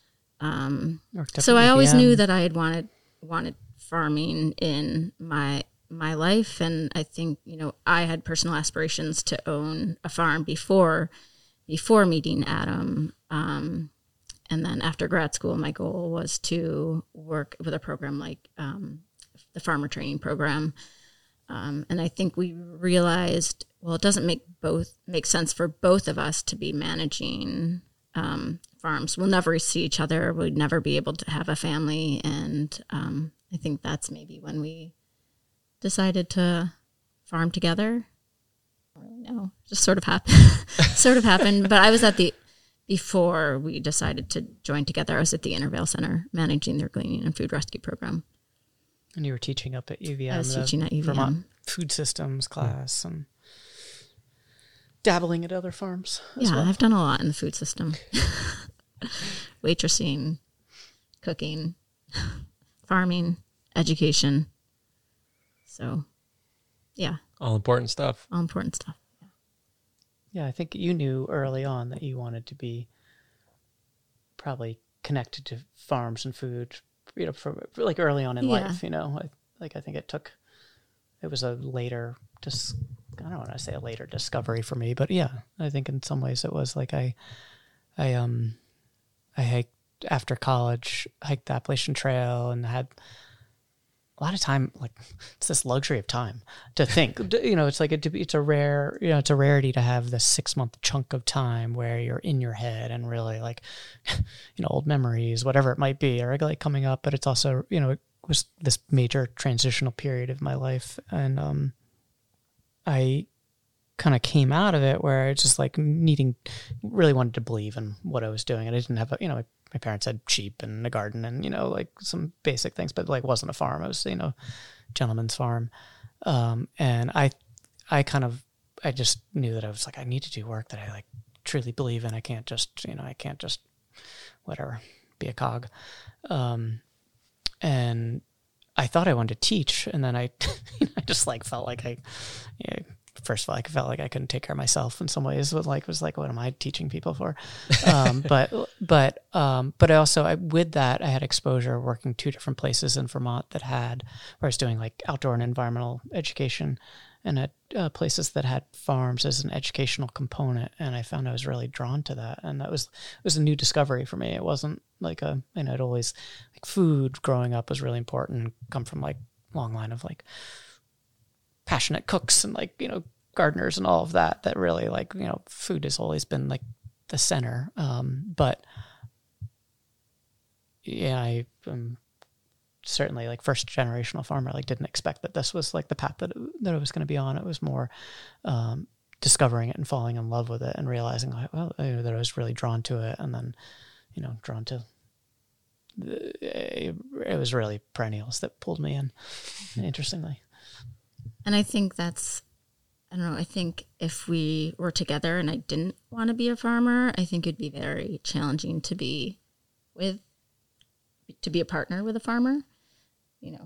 So I always knew that I had wanted farming in my life, and I think I had personal aspirations to own a farm before meeting Adam. And then after grad school, my goal was to work with a program like the farmer training program. And I think we realized, well, it doesn't make sense for both of us to be managing farms. We'll never see each other. We'd never be able to have a family. And I think that's maybe when we decided to farm together. I don't really know, just sort of happened. Sort of happened. But I was before we decided to join together, I was at the Intervale Center managing their cleaning and food rescue program. And you were teaching up at UVM. I was teaching at UVM. Vermont food systems class and dabbling at other farms. Yeah, I've done a lot in the food system. Waitressing, cooking, farming, education. So, yeah. All important stuff. All important stuff. Yeah, I think you knew early on that you wanted to be probably connected to farms and food, you know, for like early on in life, you know. I think it was a later, I don't want to say a later discovery for me, but yeah, I think in some ways it was like I hiked after college, hiked the Appalachian Trail and had a lot of time. Like it's this luxury of time to think, you know, it's like it's a rarity to have this 6-month chunk of time where you're in your head and really like, you know, old memories, whatever it might be, are like coming up, but it's also, you know, it was this major transitional period of my life. And, I kind of came out of it where it's just like really wanted to believe in what I was doing. And I didn't have, you know, my parents had sheep and a garden and, you know, like some basic things, but like wasn't a farm. It was, you know, gentleman's farm. And I just knew that I was like, I need to do work that I like truly believe in. I can't just whatever, be a cog. And I thought I wanted to teach, and then I just like felt like first of all, I felt like I couldn't take care of myself in some ways. Was like, what am I teaching people for? But I also, with that, I had exposure working 2 different places in Vermont where I was doing like outdoor and environmental education, and at places that had farms as an educational component. And I found I was really drawn to that. And it was a new discovery for me. It wasn't like I'd always, like food growing up was really important, come from like long line of like passionate cooks and like, you know, gardeners and all of that really like, you know, food has always been like the center. But yeah, I am certainly like first generational farmer, like didn't expect that this was like the path that I was going to be on. It was more discovering it and falling in love with it and realizing like, well, you know, that I was really drawn to it. And then, you know, it was really perennials that pulled me in, interestingly. And I think I don't know, I think if we were together and I didn't want to be a farmer, I think it'd be very challenging to be a partner with a farmer. You know,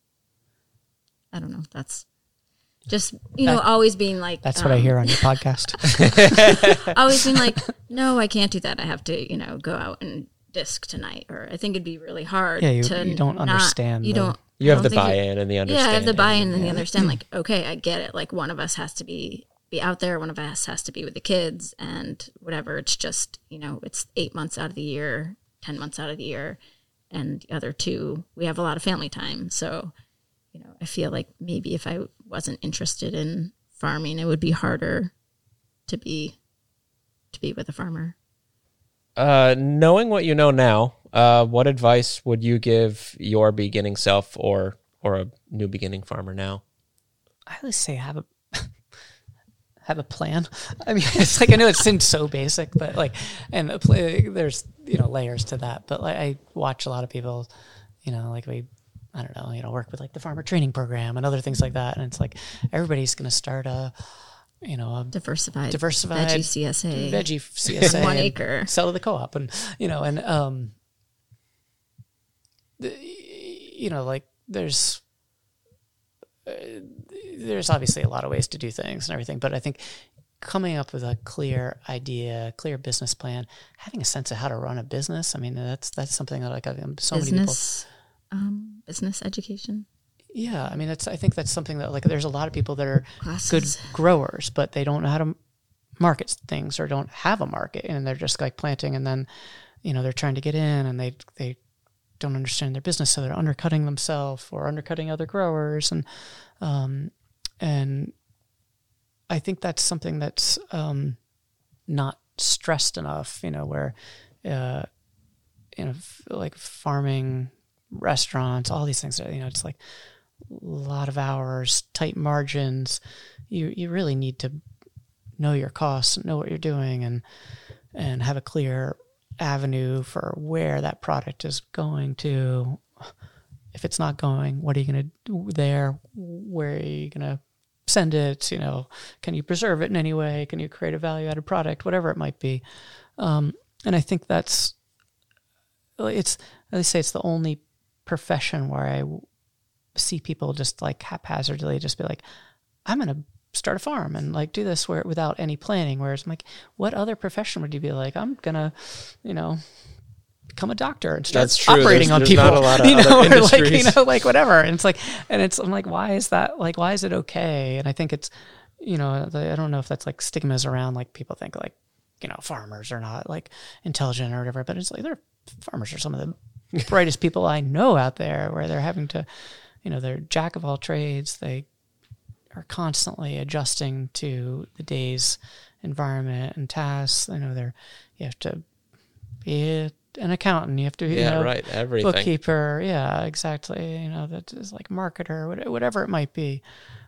I don't know. That's just, you know, always being like. That's what I hear on your podcast. Always being like, no, I can't do that. I have to, you know, go out and disc tonight. Or I think it'd be really hard. Yeah, you don't understand. You have the buy-in and the understanding. Yeah, I have the buy-in and the understand. Like, okay, I get it. Like, one of us has to be out there. One of us has to be with the kids and whatever. It's just, you know, it's 8 months out of the year, 10 months out of the year. And the other 2, we have a lot of family time. So, you know, I feel like maybe if I wasn't interested in farming, it would be harder to be with a farmer. Knowing what you know now, what advice would you give your beginning self or a new beginning farmer now? I always say have a plan. I mean, it's like, I know it seems so basic, but like, and there's, you know, layers to that, but like I watch a lot of people, you know, like I don't know, you know, work with like the farmer training program and other things like that. And it's like, everybody's going to start a diversified veggie CSA 1 acre, sell to the co-op, and you know, and you know, like there's obviously a lot of ways to do things and everything, but I think coming up with a clear idea, clear business plan, having a sense of how to run a business. I mean, that's something that like many people. Business education. Yeah, I mean, I think that's something that like there's a lot of people that are good growers, but they don't know how to market things or don't have a market, and they're just like planting, and then, you know, they're trying to get in, and they don't understand their business, so they're undercutting themselves or undercutting other growers, and I think that's something that's not stressed enough, you know, where you know, like farming, restaurants, all these things, you know, it's like a lot of hours, tight margins. You really need to know your costs, know what you're doing, and have a clear avenue for where that product is going to. If it's not going, what are you going to do there? Where are you going to send it? You know, can you preserve it in any way? Can you create a value-added product? Whatever it might be. And I think it's the only profession where I see people just like haphazardly just be like, I'm going to start a farm and like do this without any planning. Whereas I'm like, what other profession would you be like, I'm going to, you know, become a doctor and start operating on people, not a lot of other industries. Like, you know, like whatever. And it's like, I'm like, why is that? Like, why is it okay? And I think it's, you know, I don't know if that's like stigmas around, like people think like, you know, farmers are not like intelligent or whatever, but it's like farmers are some of the brightest people I know out there, where they're having to, you know, they're jack of all trades. They are constantly adjusting to the day's environment and tasks. You know, you have to be an accountant, you have to be everything. Bookkeeper, yeah, exactly. You know, that is like marketer, whatever it might be.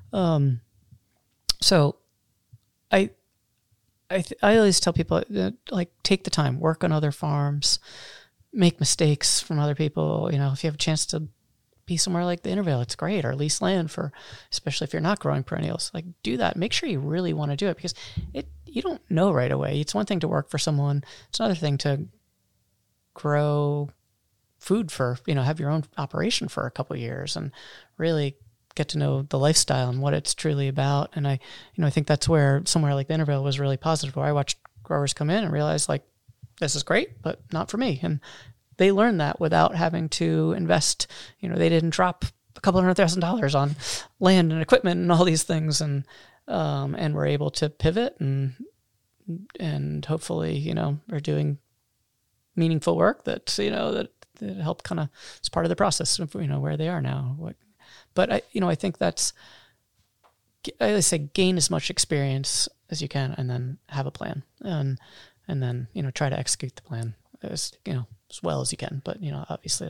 So I always tell people that, like, take the time, work on other farms, make mistakes from other people. You know, if you have a chance to be somewhere like the Intervale, it's great, or lease land for, especially if you're not growing perennials, like do that. Make sure you really want to do it, because you don't know right away. It's one thing to work for someone. It's another thing to grow food for, you know, have your own operation for a couple of years and really get to know the lifestyle and what it's truly about. And I think that's where somewhere like the Intervale was really positive, where I watched growers come in and realize, like, this is great, but not for me. And they learned that without having to invest. You know, they didn't drop a couple $100,000 on land and equipment and all these things, and were able to pivot and hopefully, you know, are doing meaningful work that, you know, that helped kind of, it's part of the process of, you know, where they are now. But I think that's, I always say, gain as much experience as you can, and then have a plan, and then, you know, try to execute the plan as, you know, as well as you can. But, you know, obviously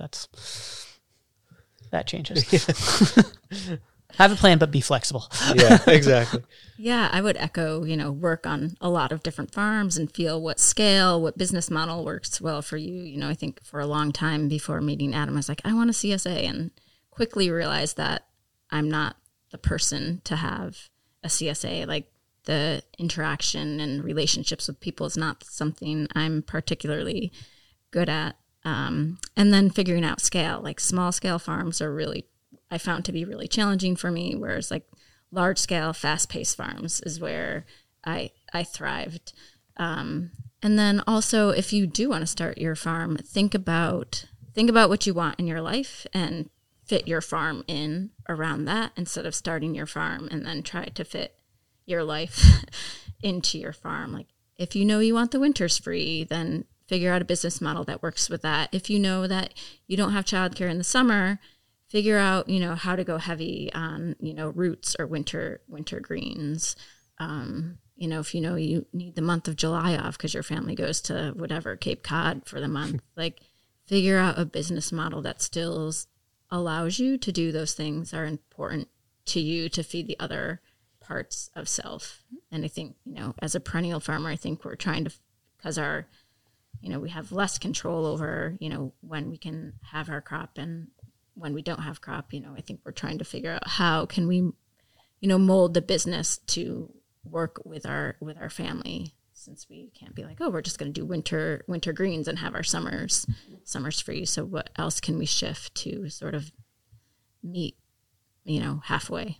that changes. Have a plan, but be flexible. Yeah, exactly. Yeah, I would echo, you know, work on a lot of different farms and feel what scale, what business model works well for you. You know, I think for a long time before meeting Adam, I was like, I want a CSA, and quickly realized that I'm not the person to have a CSA. Like, the interaction and relationships with people is not something I'm particularly good at. And then figuring out scale, like small scale farms I found to be really challenging for me, whereas like large scale, fast paced farms is where I thrived. And then also, if you do want to start your farm, think about what you want in your life and fit your farm in around that, instead of starting your farm and then try to fit your life into your farm. Like, if you know you want the winters free, then figure out a business model that works with that. If you know that you don't have childcare in the summer, figure out, you know, how to go heavy on, you know, roots or winter greens. You know, if you know you need the month of July off because your family goes to whatever, Cape Cod for the month, like, figure out a business model that still allows you to do those things that are important to you to feed the other parts of self. And I think, you know, as a perennial farmer, I think we're trying to, because we have less control over, you know, when we can have our crop and when we don't have crop. You know, I think we're trying to figure out how can we, you know, mold the business to work with our family, since we can't be like, oh, we're just going to do winter greens and have our summers free. So what else can we shift to sort of meet, you know, halfway?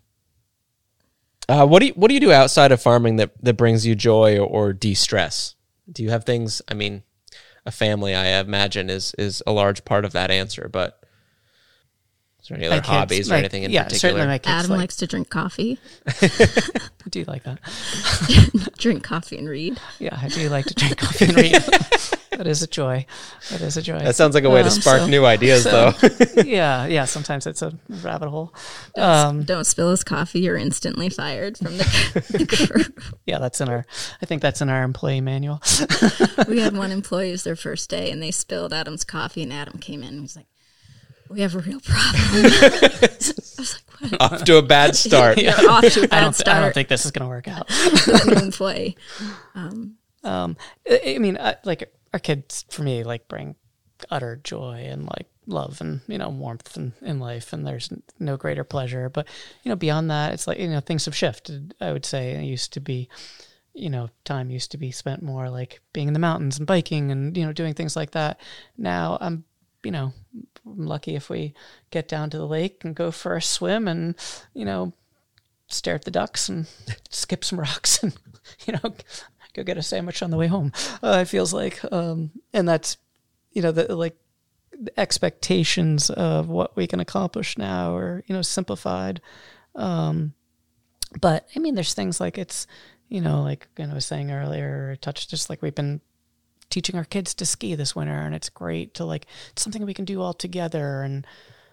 What do you do outside of farming that brings you joy or de-stress? Do you have things? I mean, a family, I imagine, is a large part of that answer, but is there any other hobbies or anything in particular? Certainly my kids. Adam likes to drink coffee. I do like that. Drink coffee and read. Yeah, I do like to drink coffee and read. That is a joy. That sounds like a way to spark new ideas, though. Yeah. Sometimes it's a rabbit hole. Don't spill his coffee. You're instantly fired from the crew. Yeah, I think that's in our employee manual. We had one employee, it was their first day, and they spilled Adam's coffee, and Adam came in and was like, we have a real problem. I was like, Off to a bad start. They're off to a bad I don't start. think this is going to work out. Home play. I mean, like our kids for me, like bring utter joy and like love and, warmth in life. And there's no greater pleasure, but, beyond that, it's like, things have shifted. I would say it used to be, time used to be spent more like being in the mountains and biking and, doing things like that. Now I'm lucky if we get down to the lake and go for a swim and, stare at the ducks and skip some rocks and, go get a sandwich on the way home. It feels like, and that's, the expectations of what we can accomplish now are, simplified. But I mean, there's things like it's, like I was saying earlier, just like we've been teaching our kids to ski this winter, and it's great to like, it's something we can do all together. And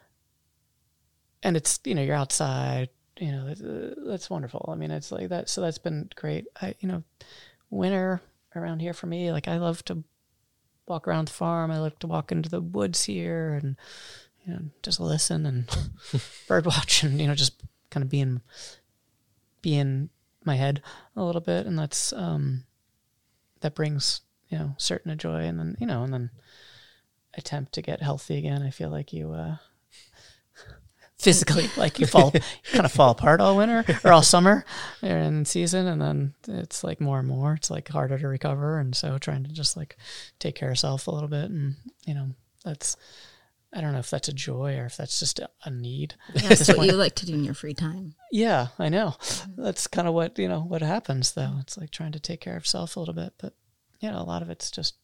it's, you're outside, that's wonderful. I mean, it's like that. So that's been great. Winter around here for me, like I love to walk around the farm. I love to walk into the woods here and, just listen and bird watch and, just kind of be in my head a little bit. And that's, that brings, certain joy. And then, and then attempt to get healthy again. I feel like you, physically, like you kind of fall apart all winter or all summer in season. And then it's like more and more, it's like harder to recover. And so trying to just like take care of yourself a little bit. And, I don't know if that's a joy or if that's just a need. Yeah, that's what you like to do in your free time. Yeah, I know. That's kind of what, what happens though. It's like trying to take care of yourself a little bit, but a lot of it's just,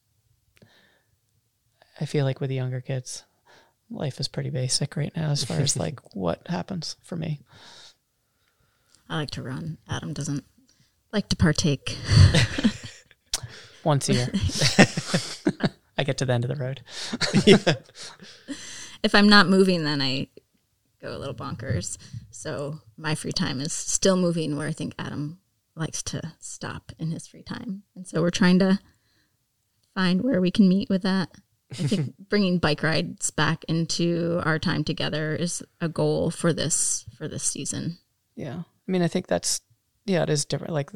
I feel like with the younger kids, life is pretty basic right now as far as like what happens for me. I like to run. Adam doesn't like to partake. Once a year. I get to the end of the road. Yeah. If I'm not moving, then I go a little bonkers. So my free time is still moving, where I think Adam likes to stop in his free time. And so we're trying to find where we can meet with that. I think bringing bike rides back into our time together is a goal for this season. Yeah. I mean, I think that's, it is different. Like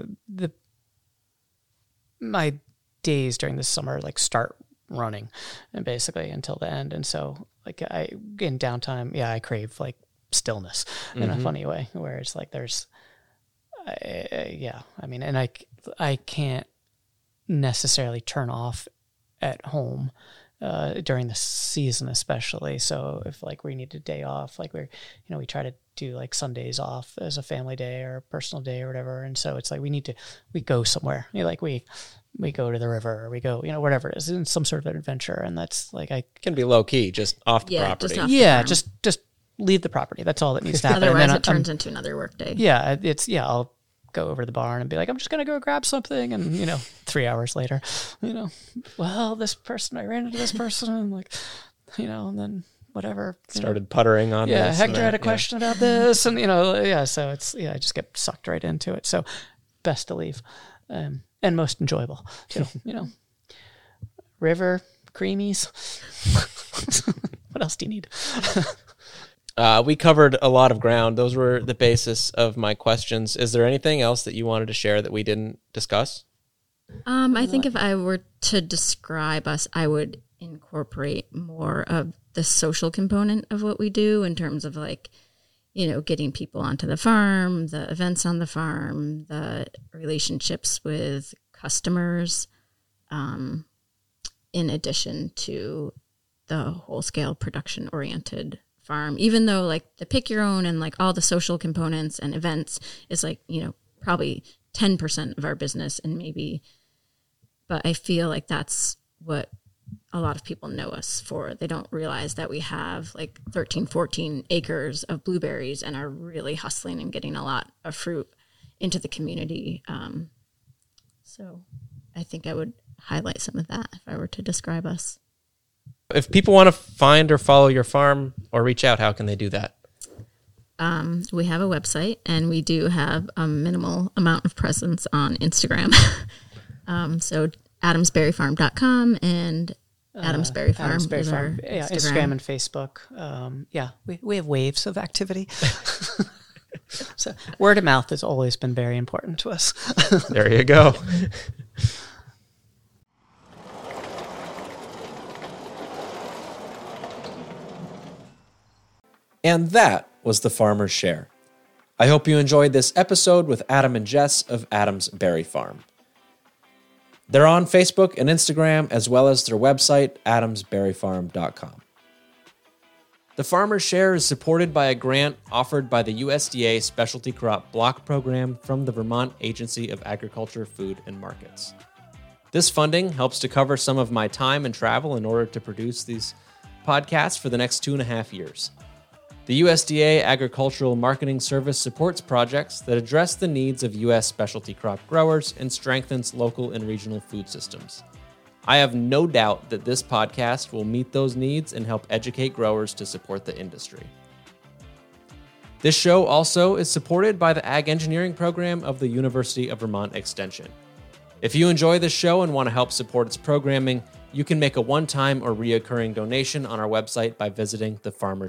my days during the summer, like start running and basically until the end. And so like in downtime, I crave like stillness in a funny way where it's like there's, I mean, and I can't necessarily turn off at home during the season, especially. So if like we need a day off, like we try to do like Sundays off as a family day or a personal day or whatever. And so it's like we go somewhere, like we go to the river or we go, whatever it is, in some sort of an adventure. And that's like, Can be low key, just off the property. Just off the farm. just leave the property. That's all that needs to happen. Otherwise it turns into another work day. Yeah. I'll go over to the barn and be like, I'm just going to go grab something. And, 3 hours later, well, this person, I ran into this person and like, and then whatever. Started puttering on this. Yeah, Hector had a question about this. And, so it's, I just get sucked right into it. So best to leave. And most enjoyable too, river, creamies. What else do you need? We covered a lot of ground. Those were the basis of my questions. Is there anything else that you wanted to share that we didn't discuss? I think if I were to describe us, I would incorporate more of the social component of what we do in terms of like, getting people onto the farm, the events on the farm, the relationships with customers, in addition to the whole-scale production-oriented farm. Even though, like, the pick your own and, like, all the social components and events is, like, probably 10% of our business and maybe, but I feel like that's what a lot of people know us for. They don't realize that we have like 13, 14 acres of blueberries and are really hustling and getting a lot of fruit into the community. So I think I would highlight some of that if I were to describe us. If people want to find or follow your farm or reach out, how can they do that? We have a website and we do have a minimal amount of presence on Instagram. So adamsberryfarm.com and Adams Berry Farm. Adams Berry is our Farm. Yeah, Instagram and Facebook. We have waves of activity. So word of mouth has always been very important to us. There you go. And that was the Farmer's Share. I hope you enjoyed this episode with Adam and Jess of Adams Berry Farm. They're on Facebook and Instagram, as well as their website, adamsberryfarm.com. The Farmer's Share is supported by a grant offered by the USDA Specialty Crop Block Program from the Vermont Agency of Agriculture, Food, and Markets. This funding helps to cover some of my time and travel in order to produce these podcasts for the next 2.5 years. The USDA Agricultural Marketing Service supports projects that address the needs of U.S. specialty crop growers and strengthens local and regional food systems. I have no doubt that this podcast will meet those needs and help educate growers to support the industry. This show also is supported by the Ag Engineering Program of the University of Vermont Extension. If you enjoy this show and want to help support its programming, you can make a one-time or reoccurring donation on our website by visiting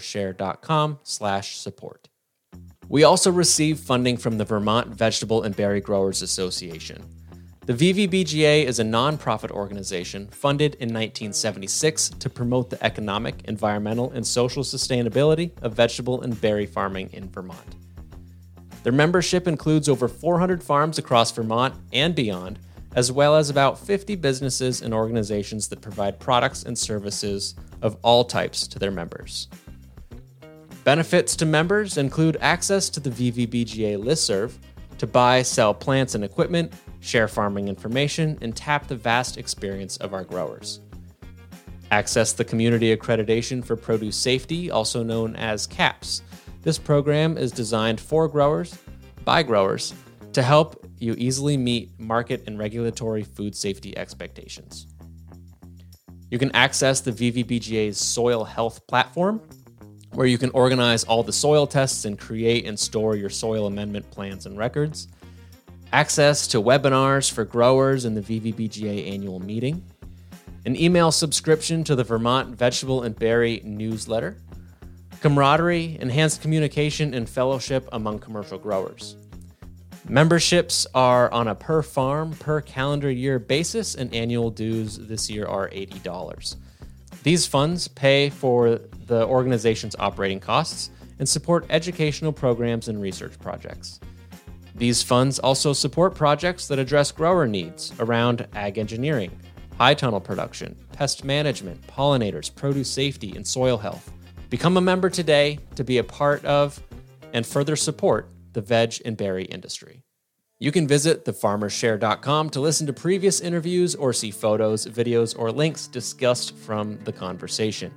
thefarmershare.com/support. We also receive funding from the Vermont Vegetable and Berry Growers Association. The VVBGA is a nonprofit organization funded in 1976 to promote the economic, environmental, and social sustainability of vegetable and berry farming in Vermont. Their membership includes over 400 farms across Vermont and beyond, as well as about 50 businesses and organizations that provide products and services of all types to their members. Benefits to members include access to the VVBGA listserv to buy, sell plants and equipment, share farming information, and tap the vast experience of our growers. Access the Community Accreditation for Produce Safety, also known as CAPS. This program is designed for growers, by growers, to help you easily meet market and regulatory food safety expectations. You can access the VVBGA's Soil Health Platform, where you can organize all the soil tests and create and store your soil amendment plans and records. Access to webinars for growers in the VVBGA annual meeting. An email subscription to the Vermont Vegetable and Berry newsletter. Camaraderie, enhanced communication, and fellowship among commercial growers. Memberships are on a per farm, per calendar year basis, and annual dues this year are $80. These funds pay for the organization's operating costs and support educational programs and research projects. These funds also support projects that address grower needs around ag engineering, high tunnel production, pest management, pollinators, produce safety, and soil health. Become a member today to be a part of and further support the veg and berry industry. You can visit thefarmershare.com to listen to previous interviews or see photos, videos, or links discussed from the conversation.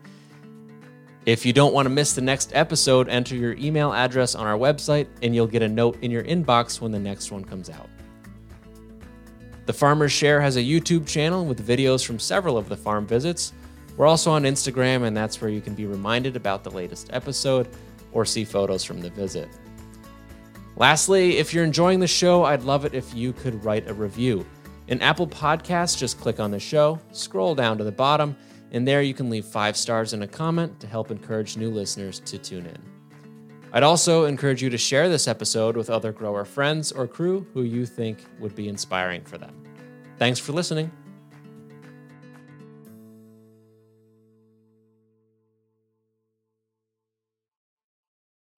If you don't want to miss the next episode, enter your email address on our website and you'll get a note in your inbox when the next one comes out. The Farmer's Share has a YouTube channel with videos from several of the farm visits. We're also on Instagram, and that's where you can be reminded about the latest episode or see photos from the visit. Lastly, if you're enjoying the show, I'd love it if you could write a review. In Apple Podcasts, just click on the show, scroll down to the bottom, and there you can leave 5 stars and a comment to help encourage new listeners to tune in. I'd also encourage you to share this episode with other grower friends or crew who you think would be inspiring for them. Thanks for listening.